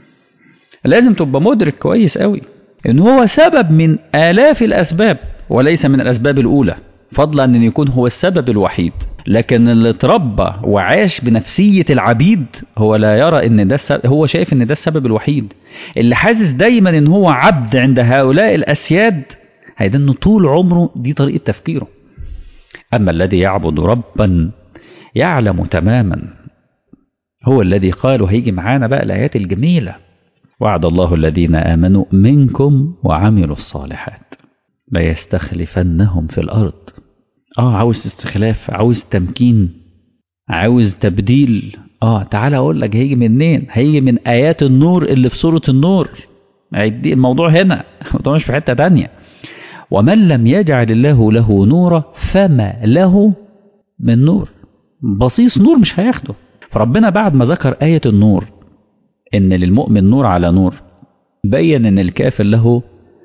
لازم تبقى مدرك كويس قوي ان هو سبب من آلاف الاسباب وليس من الاسباب الاولى، فضلا ان يكون هو السبب الوحيد. لكن اللي اتربى وعاش بنفسية العبيد هو لا يرى ان ده هو شايف ان ده السبب الوحيد. اللي حاسس دايما ان هو عبد عند هؤلاء الاسياد هيدنه طول عمره دي طريقة تفكيره. اما الذي يعبد ربا يعلم تماما، هو الذي قالوا هيجي معانا بقى الآيات الجميلة: وعد الله الذين آمنوا منكم وعملوا الصالحات ليستخلفنهم في الأرض. عاوز استخلاف، عاوز تمكين، عاوز تبديل. تعال أقول لك هيجي منين؟ هيجي من آيات النور اللي في سورة النور. الموضوع هنا، الموضوع مش في حتة تانية. ومن لم يجعل الله له نورا فما له من نور. بصيص نور مش هياخده. فربنا بعد ما ذكر آية النور إن للمؤمن نور على نور، بين إن الكافر له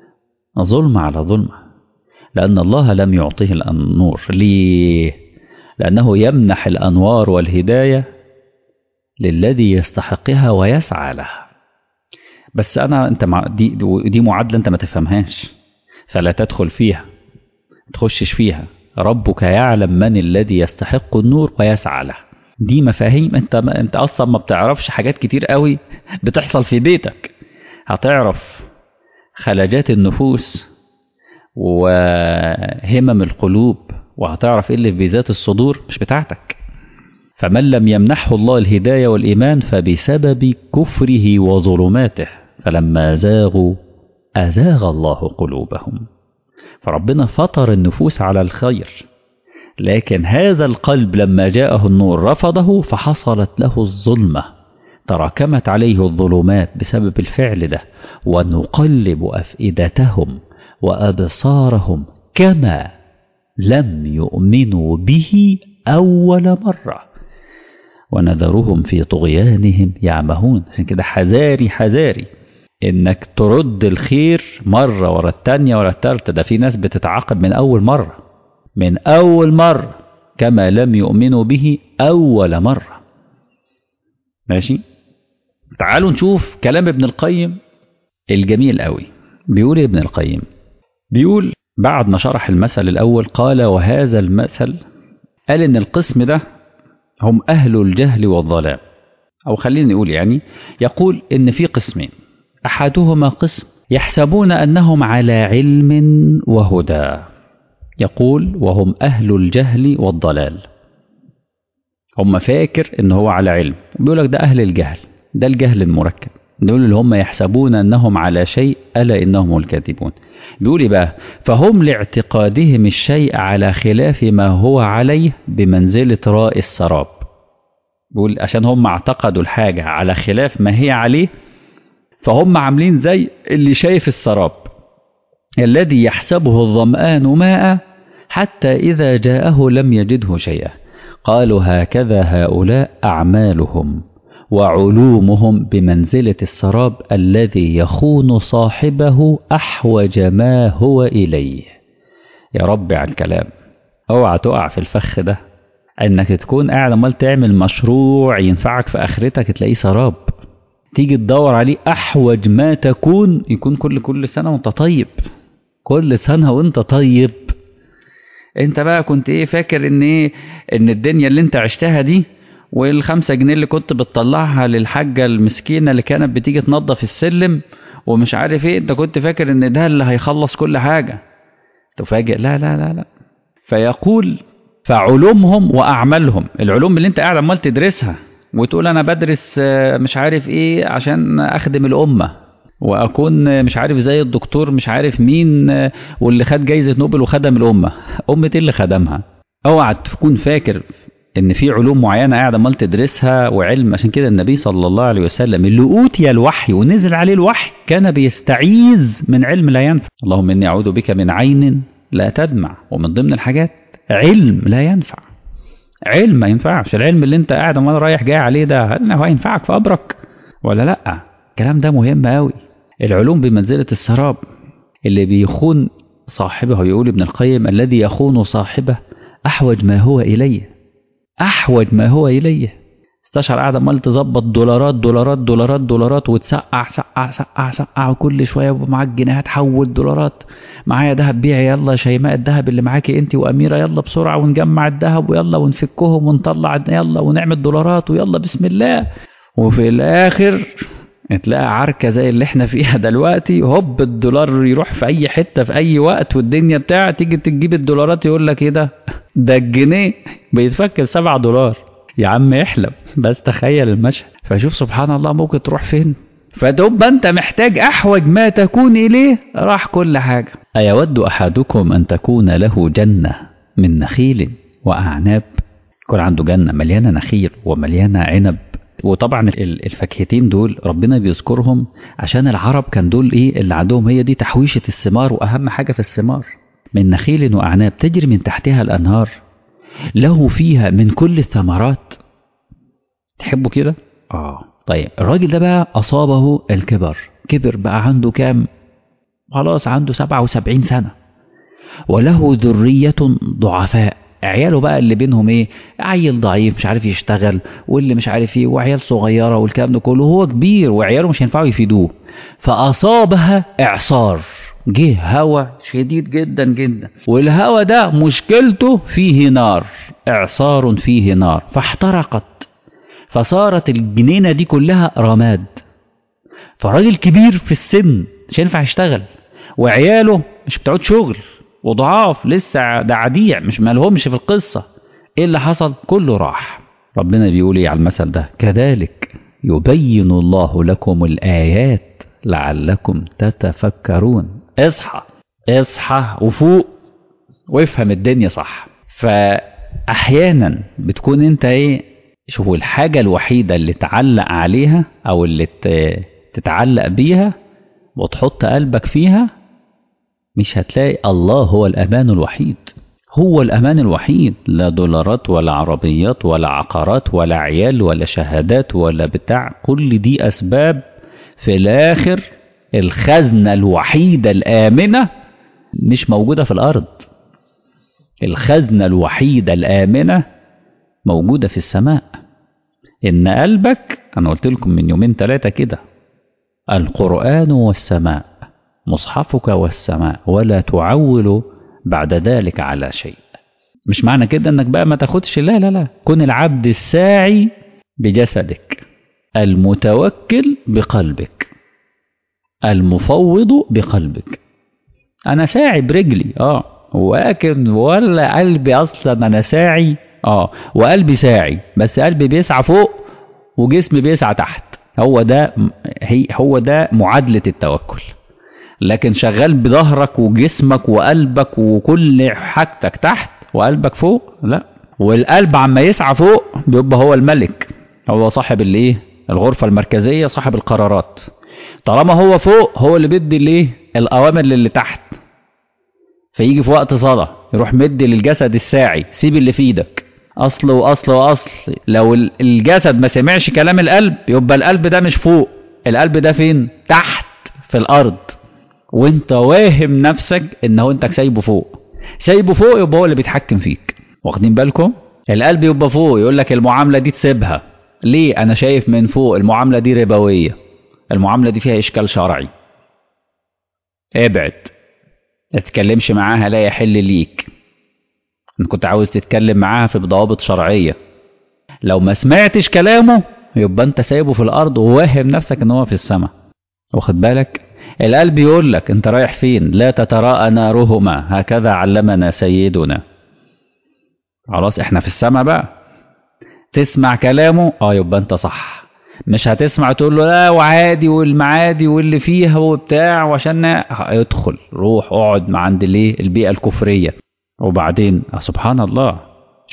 ظلم على ظلم، لأن الله لم يعطيه النور. ليه؟ لأنه يمنح الأنوار والهداية للذي يستحقها ويسعى لها. بس أنت دي معادلة أنت ما تفهمهاش، فلا تدخل فيها، تخشش فيها. ربك يعلم من الذي يستحق النور ويسعى له. دي مفاهيم انت اصلا ما بتعرفش حاجات كتير قوي بتحصل في بيتك. هتعرف خلاجات النفوس وهمم القلوب، وهتعرف ايه اللي في ذات الصدور مش بتاعتك. فمن لم يمنحه الله الهداية والإيمان فبسبب كفره وظلماته، فلما زاغوا أزاغ الله قلوبهم. فربنا فطر النفوس على الخير، لكن هذا القلب لما جاءه النور رفضه، فحصلت له الظلمة، تراكمت عليه الظلمات بسبب الفعل ده. ونقلب أفئدتهم وأبصارهم كما لم يؤمنوا به أول مرة ونذرهم في طغيانهم يعمهون. عشان كده حذاري حذاري إنك ترد الخير مرة ورا التانية ورا التالتة. ده في ناس بتتعاقب من أول مرة كما لم يؤمنوا به أول مرة. ماشي؟ تعالوا نشوف كلام ابن القيم الجميل قوي. بيقول ابن القيم، بيقول بعد ما شرح المثل الأول قال: وهذا المثل، قال إن القسم ده هم أهل الجهل والضلال. أو خلينا نقول يقول إن في قسمين: أحدهما قسم يحسبون أنهم على علم وهدى، يقول وهم أهل الجهل والضلال. هم فاكر إن هو على علم، بيقول لك ده أهل الجهل، ده الجهل المركب. دول اللي هم يحسبون أنهم على شيء ألا إنهم الكاذبون. بيقول إيه بقى؟ فهم لاعتقادهم الشيء على خلاف ما هو عليه بمنزلة راء السراب. بيقول عشان هم اعتقدوا الحاجة على خلاف ما هي عليه، فهم عاملين زي اللي شايف السراب الذي يحسبه الظمآن ماء حتى إذا جاءه لم يجده شيئا. قالوا هكذا هؤلاء أعمالهم وعلومهم بمنزلة السراب الذي يخون صاحبه أحوج ما هو إليه. يا رب على الكلام. اوعى تقع في الفخ ده، انك تكون قاعد عمال تعمل مشروع ينفعك في اخرتك تلاقيه سراب، تيجي تدور عليه احوج ما تكون، يكون كل سنة وانت طيب، كل سنة وانت طيب. انت بقى كنت فاكر ان الدنيا اللي انت عشتها دي وال5 جنيه اللي كنت بتطلعها للحاجة المسكينة اللي كانت بتيجي تنظف السلم ومش عارف انت كنت فاكر ان ده اللي هيخلص كل حاجة. تفاجئ لا لا لا لا. فيقول فعلومهم وأعمالهم، العلوم اللي انت قاعد عمال تدرسها وتقول انا بدرس مش عارف عشان اخدم الأمة واكون مش عارف زي الدكتور مش عارف مين واللي خد جايزة نوبل وخدم الأمة. أمة اللي خدمها. اوعى تكون فاكر ان في علوم معينه قاعد عمال تدرسها وعلم. عشان كده النبي صلى الله عليه وسلم اللي اوتي الوحي ونزل عليه الوحي كان بيستعيذ من علم لا ينفع. اللهم اني اعوذ بك من عين لا تدمع، ومن ضمن الحاجات علم لا ينفع. علم ما ينفعش. العلم اللي انت قاعد عمال رايح جاي عليه ده هل هو هينفعك في قبرك ولا لا؟ الكلام ده مهم قوي. العلوم بمنزله السراب اللي بيخون صاحبه. يقول ابن القيم الذي يخون صاحبه احوج ما هو اليه، احوج ما هو اليه. استشعر قاعد عمال تظبط دولارات دولارات دولارات دولارات وتسقع سقع سقع سقع، وكل شويه يبقى معاك جنيهات حول دولارات. معايا ذهب بيعي يلا يا شيماء الذهب اللي معاكي انت واميره، يلا بسرعه ونجمع الذهب ويلا ونفكهم ونطلع يلا ونعمل دولارات ويلا بسم الله. وفي الاخر تلاقي عركه زي اللي احنا فيها دلوقتي، هوب الدولار يروح في اي حته في اي وقت والدنيا بتاع، تيجي تجيب الدولارات يقول لك ايه ده الجنيه بيتفك $7. يا عم احلم بس تخيل المشهد. فشوف سبحان الله ممكن تروح فين. فتبقى انت محتاج احوج ما تكون اليه، راح كل حاجه. ايود احدكم ان تكون له جنه من نخيل واعناب، يكون عنده جنه مليانه نخيل ومليانه عنب. وطبعا الفاكهتين دول ربنا بيذكرهم عشان العرب كان دول ايه اللي عندهم، هي دي تحويشه الثمار واهم حاجه في الثمار. من نخيل واعناب تجري من تحتها الانهار له فيها من كل الثمرات. تحبوا كده؟ طيب الراجل ده بقى اصابه الكبر، كبر بقى عنده كام؟ خلاص عنده 77 سنه. وله ذريه ضعفاء، عياله بقى اللي بينهم ايه؟ عيل ضعيف مش عارف يشتغل، واللي مش عارف ايه، وعيال صغيره والكلام ده كله. هو كبير وعياله مش هينفعوا يفيدوه. فاصابها اعصار، جه هوا شديد جدا جدا، والهوا ده مشكلته فيه نار، اعصار فيه نار، فاحترقت، فصارت الجنينه دي كلها رماد. فالراجل كبير في السن مش هينفع يشتغل، وعياله مش بتعود شغل، وضعاف لسه ده عديع مش مالهمش في القصة. ايه اللي حصل؟ كله راح. ربنا بيقول ايه على المثل ده؟ كذلك يبين الله لكم الآيات لعلكم تتفكرون. اصحى اصحى وفوق وافهم الدنيا صح. فأحيانا بتكون انت ايه، شوفوا الحاجة الوحيدة اللي تعلق عليها او اللي تتعلق بيها وتحط قلبك فيها، مش هتلاقي الله هو الأمان الوحيد. هو الأمان الوحيد، لا دولارات ولا عربيات ولا عقارات ولا عيال ولا شهادات ولا بتاع. كل دي أسباب. في الآخر الخزنة الوحيدة الآمنة مش موجودة في الأرض. الخزنة الوحيدة الآمنة موجودة في السماء. إن قلبك، أنا قلت لكم من يومين 3 كده، القرآن والسماء، مصحفك والسماء، ولا تعول بعد ذلك على شيء. مش معنى كده انك بقى ما تاخدش، لا لا لا. كن العبد الساعي بجسدك، المتوكل بقلبك، المفوض بقلبك. انا ساعي برجلي ولكن ولا قلبي اصلا انا ساعي وقلبي ساعي، بس قلبي بيسعى فوق وجسمي بيسعى تحت. هو ده معادلة التوكل. لكن شغال بظهرك وجسمك وقلبك وكل حاجتك تحت وقلبك فوق، لا. والقلب عما يسعى فوق بيبقى هو الملك، هو صاحب الايه، الغرفة المركزية، صاحب القرارات. طالما هو فوق هو اللي بيدي الايه، الاوامر اللي تحت. فيجي في وقت صلاة يروح مدي للجسد الساعي سيب اللي في ايدك. اصل واصل واصل. لو الجسد ما سمعش كلام القلب يبقى القلب ده مش فوق، القلب ده فين؟ تحت في الارض. وانت واهم نفسك انه انت سايبه فوق. سايبه فوق يبقى هو اللي بيتحكم فيك. واخدين بالكم؟ القلب يبقى فوق يقول لك المعاملة دي تسيبها. ليه؟ انا شايف من فوق المعاملة دي ربوية، المعاملة دي فيها اشكال شرعي، ابعد، ما تتكلمش معاها، لا يحل ليك. انت كنت عاوز تتكلم معاها في ضوابط شرعية. لو ما سمعتش كلامه يبقى انت سايبه في الارض وواهم نفسك ان هو في السماء. واخد بالك؟ القلب يقول لك انت رايح فين؟ لا تتراءى نارهما، هكذا علمنا سيدنا. خلاص احنا في السماء بقى. تسمع كلامه يبقى انت صح. مش هتسمع تقول له لا وعادي والمعادي واللي فيها وبتاع وعشان روح اقعد مع عند الايه، البيئة الكفرية. وبعدين سبحان الله،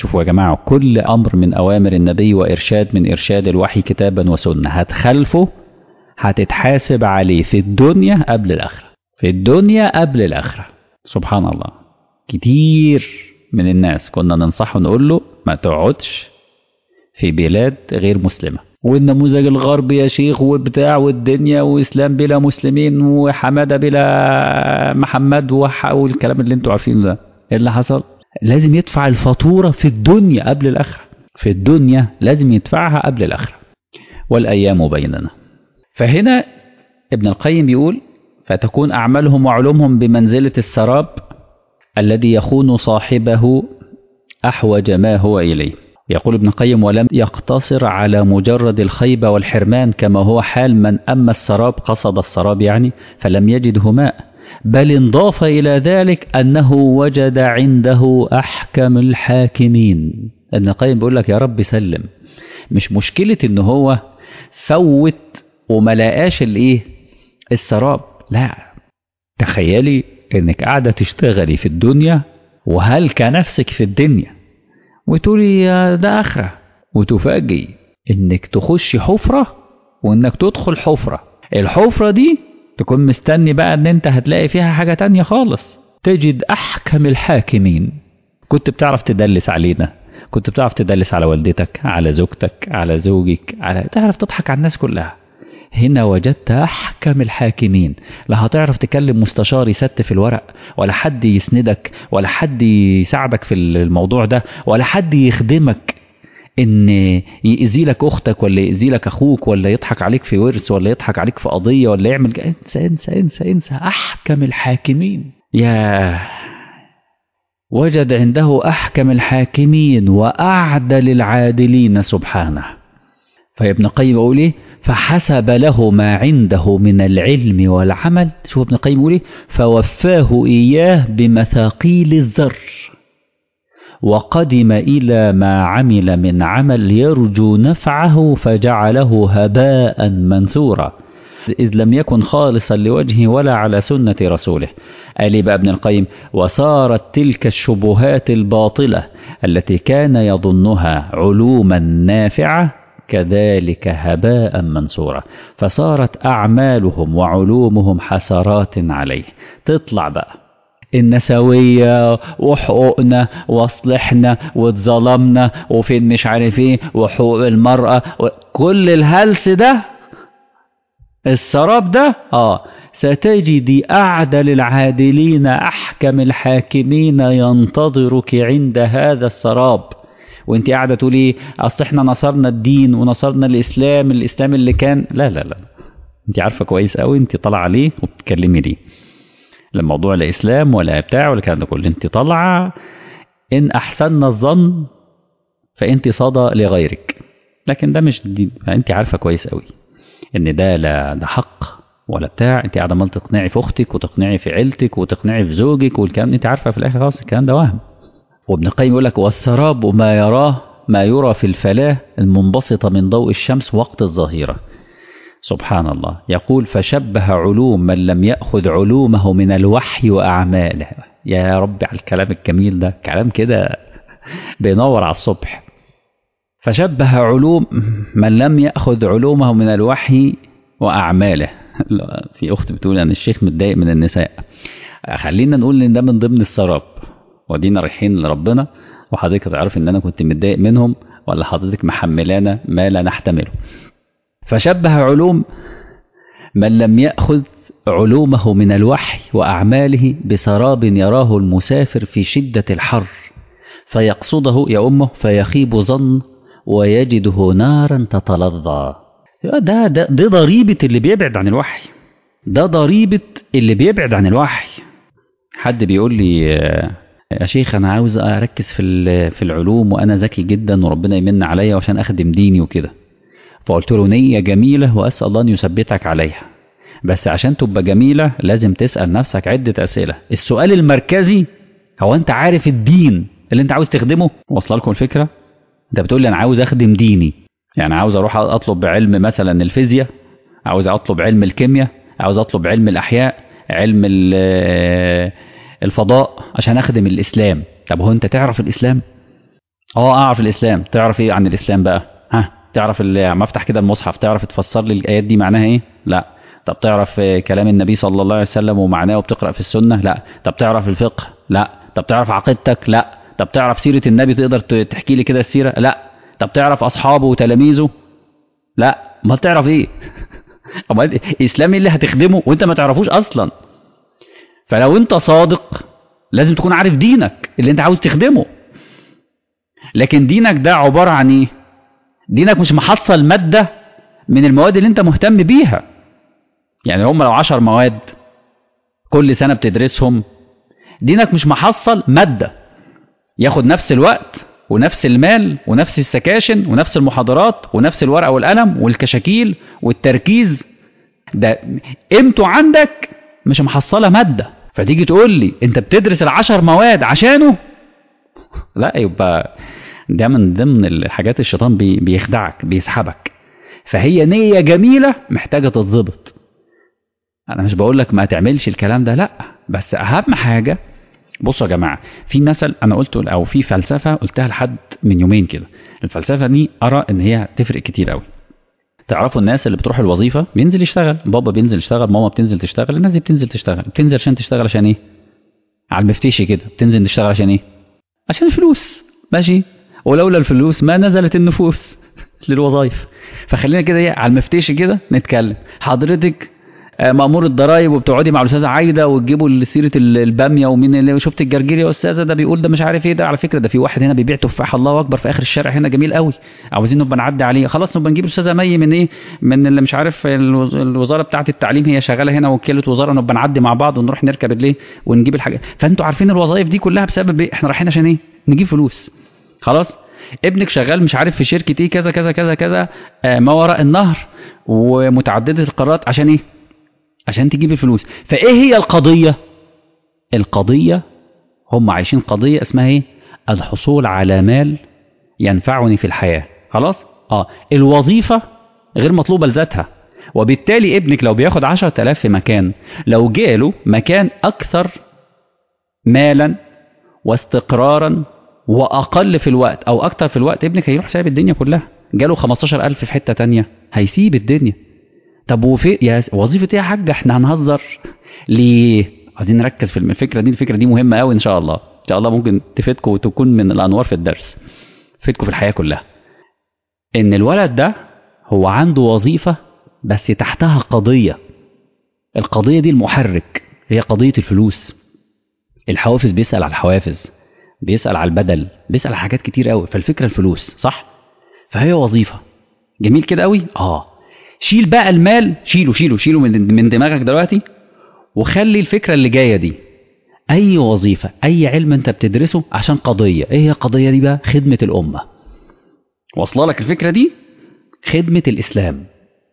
شوفوا يا جماعة، كل أمر من أوامر النبي وإرشاد من إرشاد الوحي كتابا وسنة هتخالفه هتتحاسب عليه في الدنيا قبل الآخرة، في الدنيا قبل الآخرة. سبحان الله. كتير من الناس كنا ننصحه نقول له ما تقعدش في بلاد غير مسلمة، والنموذج الغربي يا شيخ وبتاع والدنيا وإسلام بلا مسلمين وحمادة بلا محمد والكلام اللي انتوا عارفينه ده. ايه اللي حصل؟ لازم يدفع الفاتورة في الدنيا قبل الآخرة، في الدنيا لازم يدفعها قبل الآخرة. والأيام بيننا. فهنا ابن القيم بيقول فتكون أعمالهم وعلومهم بمنزلة السراب الذي يخون صاحبه أحوج ما هو إليه. يقول ابن القيم ولم يقتصر على مجرد الخيبة والحرمان كما هو حال من أما السراب، قصد السراب يعني، فلم يجده ماء، بل انضاف إلى ذلك أنه وجد عنده أحكم الحاكمين. ابن القيم بيقول لك يا رب سلم، مش مشكلة إن هو فوت وما لقاش السراب، لا، تخيلي إنك قاعدة تشتغلي في الدنيا وهلك نفسك في الدنيا وتقولي ده آخرة، وتفاجئ إنك تخشي حفرة وإنك تدخل حفرة، الحفرة دي تكون مستني بقى إن أنت هتلاقي فيها حاجة تانية خالص، تجد أحكم الحاكمين. كنت بتعرف تدلس علينا، كنت بتعرف تدلس على والدتك، على زوجتك، على زوجك، تعرف تضحك على الناس كلها. هنا وجدت أحكم الحاكمين، لا هتعرف تكلم مستشار يستف الورق، ولا حد يسندك، ولا حد يساعدك في الموضوع ده، ولا حد يخدمك إن يأذي لك أختك، ولا يأذي لك أخوك، ولا يضحك عليك في ورث، ولا يضحك عليك في قضية، ولا يعمل انسى انسى انسى انسى. أحكم الحاكمين، يا وجد عنده أحكم الحاكمين وأعدل العادلين سبحانه. فابن القيم يقول ايه؟ فحسب له ما عنده من العلم والعمل. شوف ابن القيم يقول ايه؟ فوفاه إياه بمثاقيل الذر، وقدم إلى ما عمل من عمل يرجو نفعه فجعله هباء منثورا، إذ لم يكن خالصا لوجهه ولا على سنة رسوله. قال بقى ابن القيم وصارت تلك الشبهات الباطلة التي كان يظنها علوما نافعة كذلك هباء منثورا، فصارت أعمالهم وعلومهم حسرات عليه. تطلع بقى النسوية وحقوقنا واصلحنا واتظلمنا وفين مش عارف ايه وحقوق المرأة وكل الهلس ده، السراب ده، ستجد أعدل العادلين أحكم الحاكمين ينتظرك عند هذا السراب. وانت قاعدة تقولي أصل احنا نصرنا الدين ونصرنا الإسلام اللي كان، لا لا لا، انت عارفة كويس قوي انت طالعة عليه وبتتكلمي ليه. الموضوع لا إسلام ولا بتاع ولا كان ده كله، انت طالعة إن أحسننا الظن فانت صدى لغيرك، لكن ده مش دين. انت عارفة كويس قوي ان ده لا ده حق ولا بتاع، انت قاعده عمال تقنعي في اختك وتقنعي في عيلتك وتقنعي في زوجك والكلام، انت عارفه في الاخر خلاص الكلام ده وهم. وابن القيم يقول لك والسراب ما يرى في الفلاة المنبسطه من ضوء الشمس وقت الظهيره. سبحان الله. يقول فشبه علوم من لم يأخذ علومه من الوحي وأعماله. يا رب على الكلام الجميل ده، كلام كده بينور على الصبح. فشبه علوم من لم يأخذ علومه من الوحي وأعماله. في أخت بتقول أن الشيخ متضايق من النساء. خلينا نقول إن ده من ضمن السراب، ودينا رايحين لربنا وحضرتك تعرف إن أنا كنت متضايق منهم ولا حضرتك محملانا ما لا نحتمله. فشبه علوم من لم يأخذ علومه من الوحي وأعماله بسراب يراه المسافر في شدة الحر فيقصده يا فيخيب ظن ويجده نارا تتلظى. ده ضريبة اللي بيبعد عن الوحي، ده ضريبة اللي بيبعد عن الوحي. حد بيقول لي يا شيخ أنا عاوز أركز في العلوم وأنا ذكي جدا وربنا يمن عليا وعشان أخدم ديني وكده. فقلت له نية جميلة وأسأل الله أن يثبتك عليها، بس عشان تبقى جميلة لازم تسأل نفسك عدة أسئلة. السؤال المركزي هو أنت عارف الدين اللي أنت عاوز تخدمه؟ وصل لكم الفكرة؟ أنت بتقول لي أنا عاوز أخدم ديني، يعني عاوز أروح أطلب بعلم مثلا الفيزياء، عاوز أطلب علم الكيمياء، عاوز أطلب علم الأحياء، علم الفضاء عشان أخدم الإسلام. طب هو أنت تعرف الإسلام؟ اعرف الاسلام. تعرف ايه عن الاسلام بقى؟ ها، تعرف ما افتح كده المصحف تعرف تفسر لي الايات دي معناها ايه؟ لا. طب تعرف كلام النبي صلى الله عليه وسلم ومعناه وبتقرأ في السنة؟ لا. طب تعرف الفقه؟ لا. طب تعرف عقيدتك؟ لا. طب تعرف سيرة النبي تقدر تحكي لي كده السيرة؟ لا. طب تعرف اصحابه وتلاميذه؟ لا. ما تعرف ايه؟ امال الاسلام اللي هتخدمه وانت ما تعرفوش اصلا؟ فلو انت صادق لازم تكون عارف دينك اللي انت عاوز تخدمه. لكن دينك ده عبارة عن ايه؟ دينك مش محصل مادة من المواد اللي انت مهتم بيها. يعني هم لو 10 مواد كل سنة بتدرسهم، دينك مش محصل مادة ياخد نفس الوقت ونفس المال ونفس السكاشن ونفس المحاضرات ونفس الورقة والقلم والكشاكيل والتركيز. ده قيمته عندك مش محصلة مادة. فتيجي تقول لي انت بتدرس ال10 مواد عشانه؟ لا، يبقى ده من ضمن الحاجات الشيطان بيخدعك بيسحبك. فهي نية جميلة محتاجة تتظبط. انا مش بقول لك ما تعملش الكلام ده، لا، بس اهم حاجة. بصوا يا جماعة، في مثل انا قلته او في فلسفة قلتها لحد من يومين كده. الفلسفة دي ارى ان هي تفرق كتير قوي. تعرفوا الناس اللي بتروح الوظيفة بينزل يشتغل، بابا بينزل يشتغل، ماما بتنزل تشتغل، الناس دي بتنزل تشتغل. بتنزل عشان تشتغل عشان ايه؟ على المفتيش كده بتنزل تشتغل عشان ايه؟ عشان الفلوس. ماشي. ولولا الفلوس ما نزلت النفوس للوظائف. فخلينا كده ايه على المفتيش كده نتكلم. حضرتك مأمور الضرايب وبتقعدي مع الاستاذه عايده وتجيبوا سيره الباميه ومين اللي شفت الجرجير يا استاذه ده بيقول ده مش عارف ايه ده. على فكره ده في واحد هنا بيبيع تفاح الله اكبر في اخر الشارع هنا جميل قوي، عاوزين نبقى نعدي عليه. خلاص نبقى نجيب الاستاذه مي من ايه، من اللي مش عارف الوزاره بتاعه التعليم، هي شغاله هنا وكيله وزاره، نبقى نعدي مع بعض ونروح نركب الليل ونجيب الحاجات. فانتوا عارفين الوظائف دي كلها بسبب ايه؟ احنا رايحين عشان ايه؟ نجيب فلوس. خلاص. ابنك شغال مش عارف في شركه ايه كذا كذا كذا كذا ما وراء النهر ومتعدده القارات عشان ايه؟ عشان تجيب الفلوس. فايه هي القضية؟ القضية هم عايشين قضية اسمها ايه؟ الحصول على مال ينفعني في الحياة. خلاص. الوظيفة غير مطلوبة لذاتها. وبالتالي ابنك لو بياخد 10,000 في مكان، لو جاله مكان اكثر مالا واستقرارا واقل في الوقت او اكتر في الوقت، ابنك هيروح سايب الدنيا كلها. جاله 15,000 في حتة تانية هيسيب الدنيا. طب يا وظيفة ايه يا حاج؟ احنا هنهزر ليه؟ عايزين نركز في الفكرة دي. الفكرة دي مهمة قوي ان شاء الله. ان شاء الله ممكن تفيدكم وتكون من الانوار في الدرس، تفيدكم في الحياة كلها. ان الولد ده هو عنده وظيفة بس تحتها قضية. القضية دي المحرك هي قضية الفلوس. الحوافز بيسأل على الحوافز، بيسأل على البدل، بيسأل على حاجات كتير قوي. فالفكرة الفلوس، صح؟ فهي وظيفة. جميل كده قوي. شيل بقى المال، شيله من دماغك دلوقتي، وخلي الفكرة اللي جاية دي اي وظيفة اي علم انت بتدرسه عشان قضية. ايه هي القضية دي بقى؟ خدمة الامة. واصله لك الفكرة دي؟ خدمة الاسلام.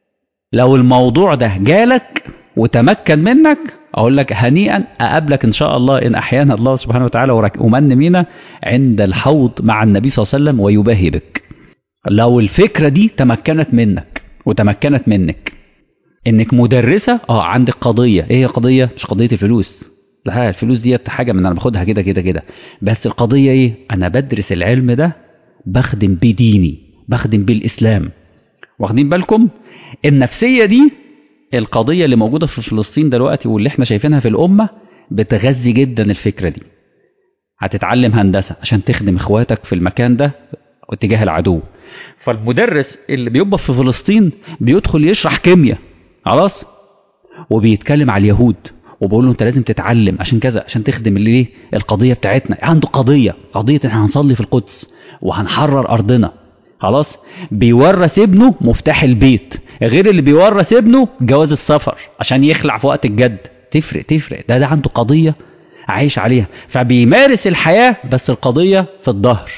لو الموضوع ده جالك وتمكن منك، اقول لك هنيئا، اقابلك ان شاء الله ان احيانا الله سبحانه وتعالى ومن مينا عند الحوض مع النبي صلى الله عليه وسلم ويباهي بك. لو الفكرة دي تمكنت منك وتمكنت منك انك مدرسة، عندك قضية. ايه هي قضية؟ مش قضية الفلوس، لا، الفلوس دي حاجة من انا باخدها كده كده كده. بس القضية ايه؟ انا بدرس العلم ده بخدم بيه ديني، بخدم بيه الاسلام. واخدين بالكم؟ النفسية دي القضية اللي موجودة في فلسطين دلوقتي واللي احنا شايفينها في الامة بتغذي جدا الفكرة دي. هتتعلم هندسة عشان تخدم اخواتك في المكان ده اتجاه العدو. فالمدرس اللي بيبقى في فلسطين بيدخل يشرح كيمياء، خلاص، وبيتكلم على اليهود وبقول له انت لازم تتعلم عشان كذا عشان تخدم اللي ليه القضية بتاعتنا. عنده قضية احنا هنصلي في القدس وهنحرر ارضنا. خلاص. بيورث ابنه مفتاح البيت، غير اللي بيورث ابنه جواز السفر عشان يخلع في وقت الجد. تفرق. ده عنده قضية عايش عليها. فبيمارس الحياة بس القضية في الظهر.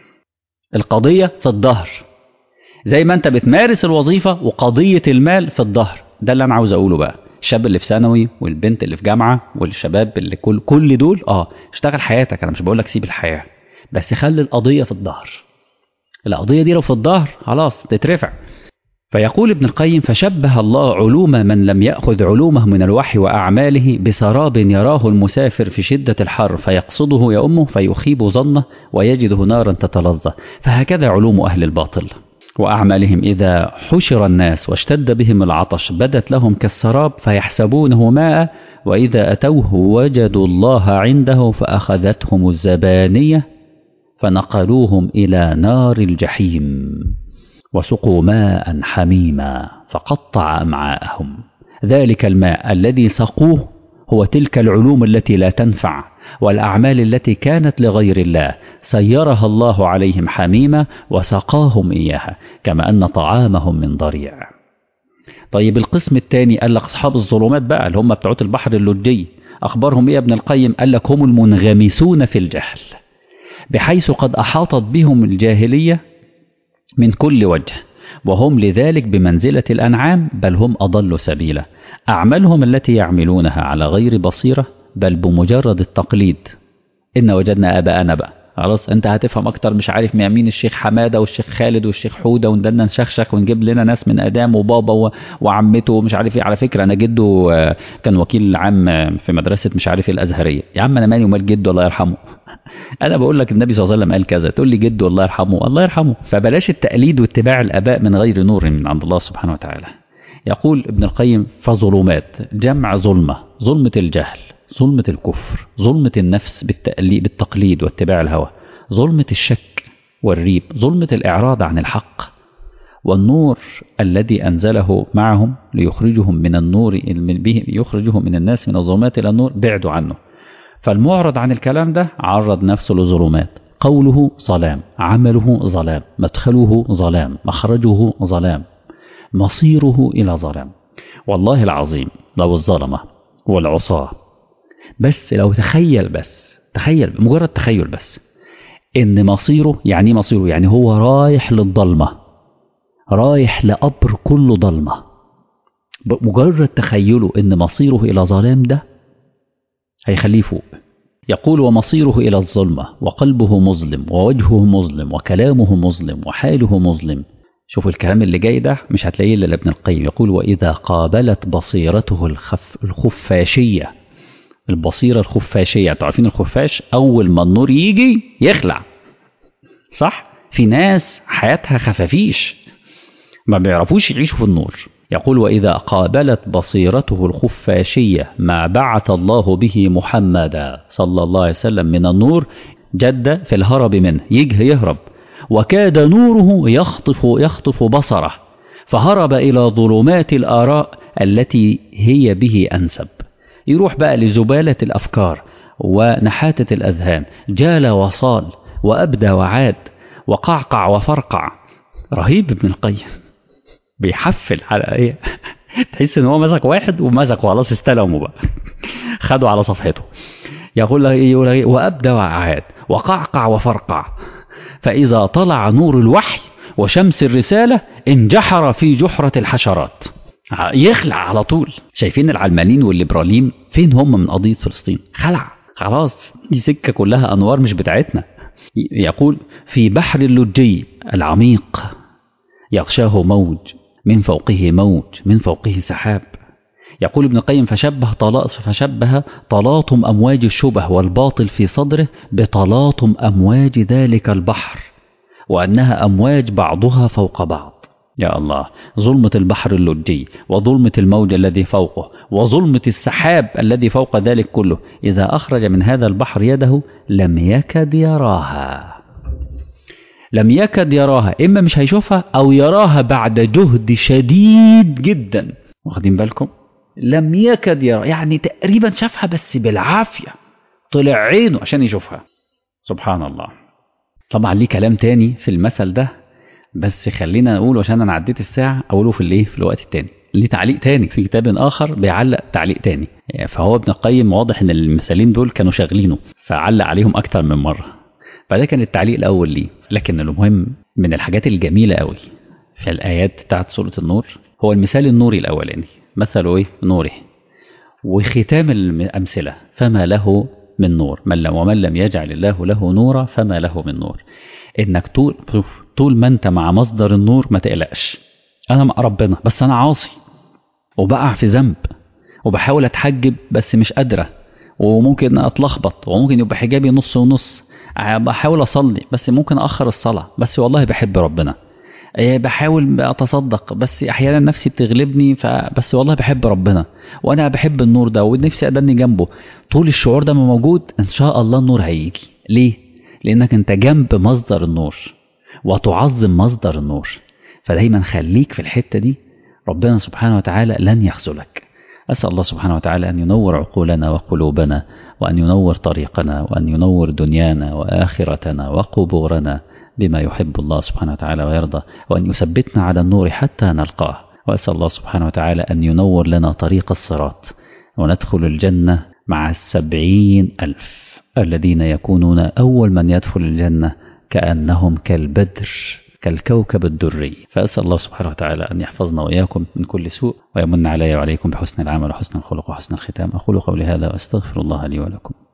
القضية في الظهر زي ما انت بتمارس الوظيفة وقضية المال في الظهر. ده اللي انا عاوز اقوله بقى. الشاب اللي في ثانوي والبنت اللي في جامعة والشباب اللي كل دول اشتغل حياتك. انا مش بقول لك سيب الحياة، بس خلي القضية في الظهر. القضية دي لو في الظهر خلاص تترفع. فيقول ابن القيم: فشبه الله علوم من لم يأخذ علومه من الوحي وأعماله بسراب يراه المسافر في شدة الحر فيقصده يؤمه فيخيب ظنه ويجده نارا تتلظى. فهكذا علوم أهل الباطل وأعمالهم إذا حشر الناس واشتد بهم العطش بدت لهم كالسراب فيحسبونه ماء، وإذا أتوه وجدوا الله عنده فأخذتهم الزبانية فنقلوهم إلى نار الجحيم وسقوا ماء حميما فقطع أمعاءهم. ذلك الماء الذي سقوه هو تلك العلوم التي لا تنفع والأعمال التي كانت لغير الله سيرها الله عليهم حميما وسقاهم إياها، كما أن طعامهم من ضريع. طيب القسم الثاني قال لك أصحاب الظلمات بقى اللي هم بتوع البحر اللجي، أخبارهم إيه ابن القيم؟ قال لك هم المنغمسون في الجهل بحيث قد أحاطت بهم الجاهلية من كل وجه، وهم لذلك بمنزلة الأنعام بل هم أضل سبيلا. أعمالهم التي يعملونها على غير بصيرة بل بمجرد التقليد. إن وجدنا آباءنا بقى، خلاص أنت هتفهم أكتر، مش عارف مين الشيخ حمادة والشيخ خالد والشيخ حودة، وندنا نشخشخ ونجيب لنا ناس من آدام وبابا وعمته ومش عارف إيه. على فكرة أنا جده كان وكيل عام في مدرسة مش عارف الأزهرية. يا عم أنا مالي ومال جده الله يرحمه. أنا بقول لك النبي صلى الله عليه وسلم قال كذا، تقول لي جده الله يرحمه. الله يرحمه. فبلاش التقليد واتباع الآباء من غير نور من عند الله سبحانه وتعالى. يقول ابن القيم: فظلمات جمع ظلمة، ظلمة الجهل، ظلمة الكفر، ظلمة النفس بالتقليد واتباع الهوى، ظلمة الشك والريب، ظلمة الإعراض عن الحق، والنور الذي أنزله معهم ليخرجهم من النور به يخرجهم من الناس من الظلمات إلى النور بعدوا عنه. فالمعرض عن الكلام ده عرض نفسه لظلمات، قوله ظلام، عمله ظلام، مدخله ظلام، مخرجه ظلام، مصيره إلى ظلام. والله العظيم لو الظلمة والعصاة بس لو تخيل مجرد تخيل بس إن مصيره، يعني مصيره يعني هو رايح للظلمة، رايح لقبر كله ظلمة، مجرد تخيله إن مصيره إلى ظلام ده هيخليه فوق. يقول: ومصيره إلى الظلمة وقلبه مظلم ووجهه مظلم وكلامه مظلم وحاله مظلم. شوفوا الكلام اللي جاي ده مش هتلاقيه إلا ابن القيم. يقول: وإذا قابلت بصيرته الخفاشية. البصيرة الخفاشية، تعرفين الخفاش أول ما النور يجي يخلع، صح؟ في ناس حياتها خفافيش ما بيعرفوش يعيشوا في النور. يقول: وإذا قابلت بصيرته الخفاشية ما بعث الله به محمدا صلى الله عليه وسلم من النور جد في الهرب منه، يجي يهرب، وكاد نوره يخطف بصره فهرب إلى ظلمات الآراء التي هي به أنسب. يروح بقى لزبالة الأفكار ونحاتة الأذهان، جال وصال وأبدى وعاد وقعقع وفرقع. رهيب ابن القيم، بيحفل على ايه؟ تحس ان هو مسك واحد ومسك خلاص استلمه بقى خدوا على صفحته. يقول لك وأبدى وعاد وقعقع وفرقع، فإذا طلع نور الوحي وشمس الرسالة انجحر في جحرة الحشرات، يخلع على طول. شايفين العلمانيين والليبراليين فين هم من قضية فلسطين؟ خلع خلاص، دي سكة كلها أنوار مش بتاعتنا. يقول: في بحر اللجي العميق يغشاه موج من فوقه موج من فوقه سحاب. يقول ابن القيم: فشبه تلاطم أمواج الشبه والباطل في صدره بتلاطم أمواج ذلك البحر، وأنها أمواج بعضها فوق بعض. يا الله، ظلمة البحر اللجي وظلمة الموج الذي فوقه وظلمة السحاب الذي فوق ذلك كله، إذا أخرج من هذا البحر يده لم يكد يراها. لم يكد يراها، إما مش هيشوفها أو يراها بعد جهد شديد جدا. واخدين بالكم؟ لم يكد يراها يعني تقريبا شافها بس بالعافية، طلع عينه عشان يشوفها. سبحان الله. طبعا ليه كلام تاني في المثل ده، بس خلينا نقوله عشان أنا عديت الساعة، أقوله في الوقت التاني. ليه تعليق تاني في كتاب آخر بيعلق تعليق تاني، فهو ابن القيم واضح إن المثالين دول كانوا شاغلينه فعلق عليهم أكتر من مرة، فده كان التعليق الأول ليه. لكن المهم من الحاجات الجميلة قوي في الآيات بتاعت سورة النور هو المثال النوري الأولاني، مثله إيه؟ نوره. وختام الأمثلة: فما له من نور ومن لم يجعل الله له نورا فما له من نور. إنك طول ما أنت مع مصدر النور ما تقلقش، أنا مع ربنا بس أنا عاصي وبقع في ذنب وبحاول أتحجب بس مش قادرة، وممكن أتلخبط، وممكن يبقى حجابي نص ونص، بحاول أصلي بس ممكن أخر الصلاة، بس والله بحب ربنا. بحاول أتصدق بس أحيانا نفسي بتغلبني، بس والله بحب ربنا وأنا بحب النور ده ونفسي أدني جنبه. طول الشعور ده ما موجود إن شاء الله النور هيجي. ليه؟ لأنك أنت جنب مصدر النور وتعظم مصدر النور. فدايما خليك في الحتة دي، ربنا سبحانه وتعالى لن يخذلك. أسأل الله سبحانه وتعالى أن ينور عقولنا وقلوبنا، وأن ينور طريقنا، وأن ينور دنيانا وآخرتنا وقبورنا بما يحب الله سبحانه وتعالى ويرضى، وأن يثبتنا على النور حتى نلقاه. وأسأل الله سبحانه وتعالى أن ينور لنا طريق الصراط وندخل الجنة مع 70,000 الذين يكونون أول من يدخل الجنة كأنهم كالبدر كالكوكب الدري. فأسأل الله سبحانه وتعالى أن يحفظنا وإياكم من كل سوء، ويمن علي وعليكم بحسن العمل وحسن الخلق وحسن الختام. أقول قولي هذا وأستغفر الله لي ولكم.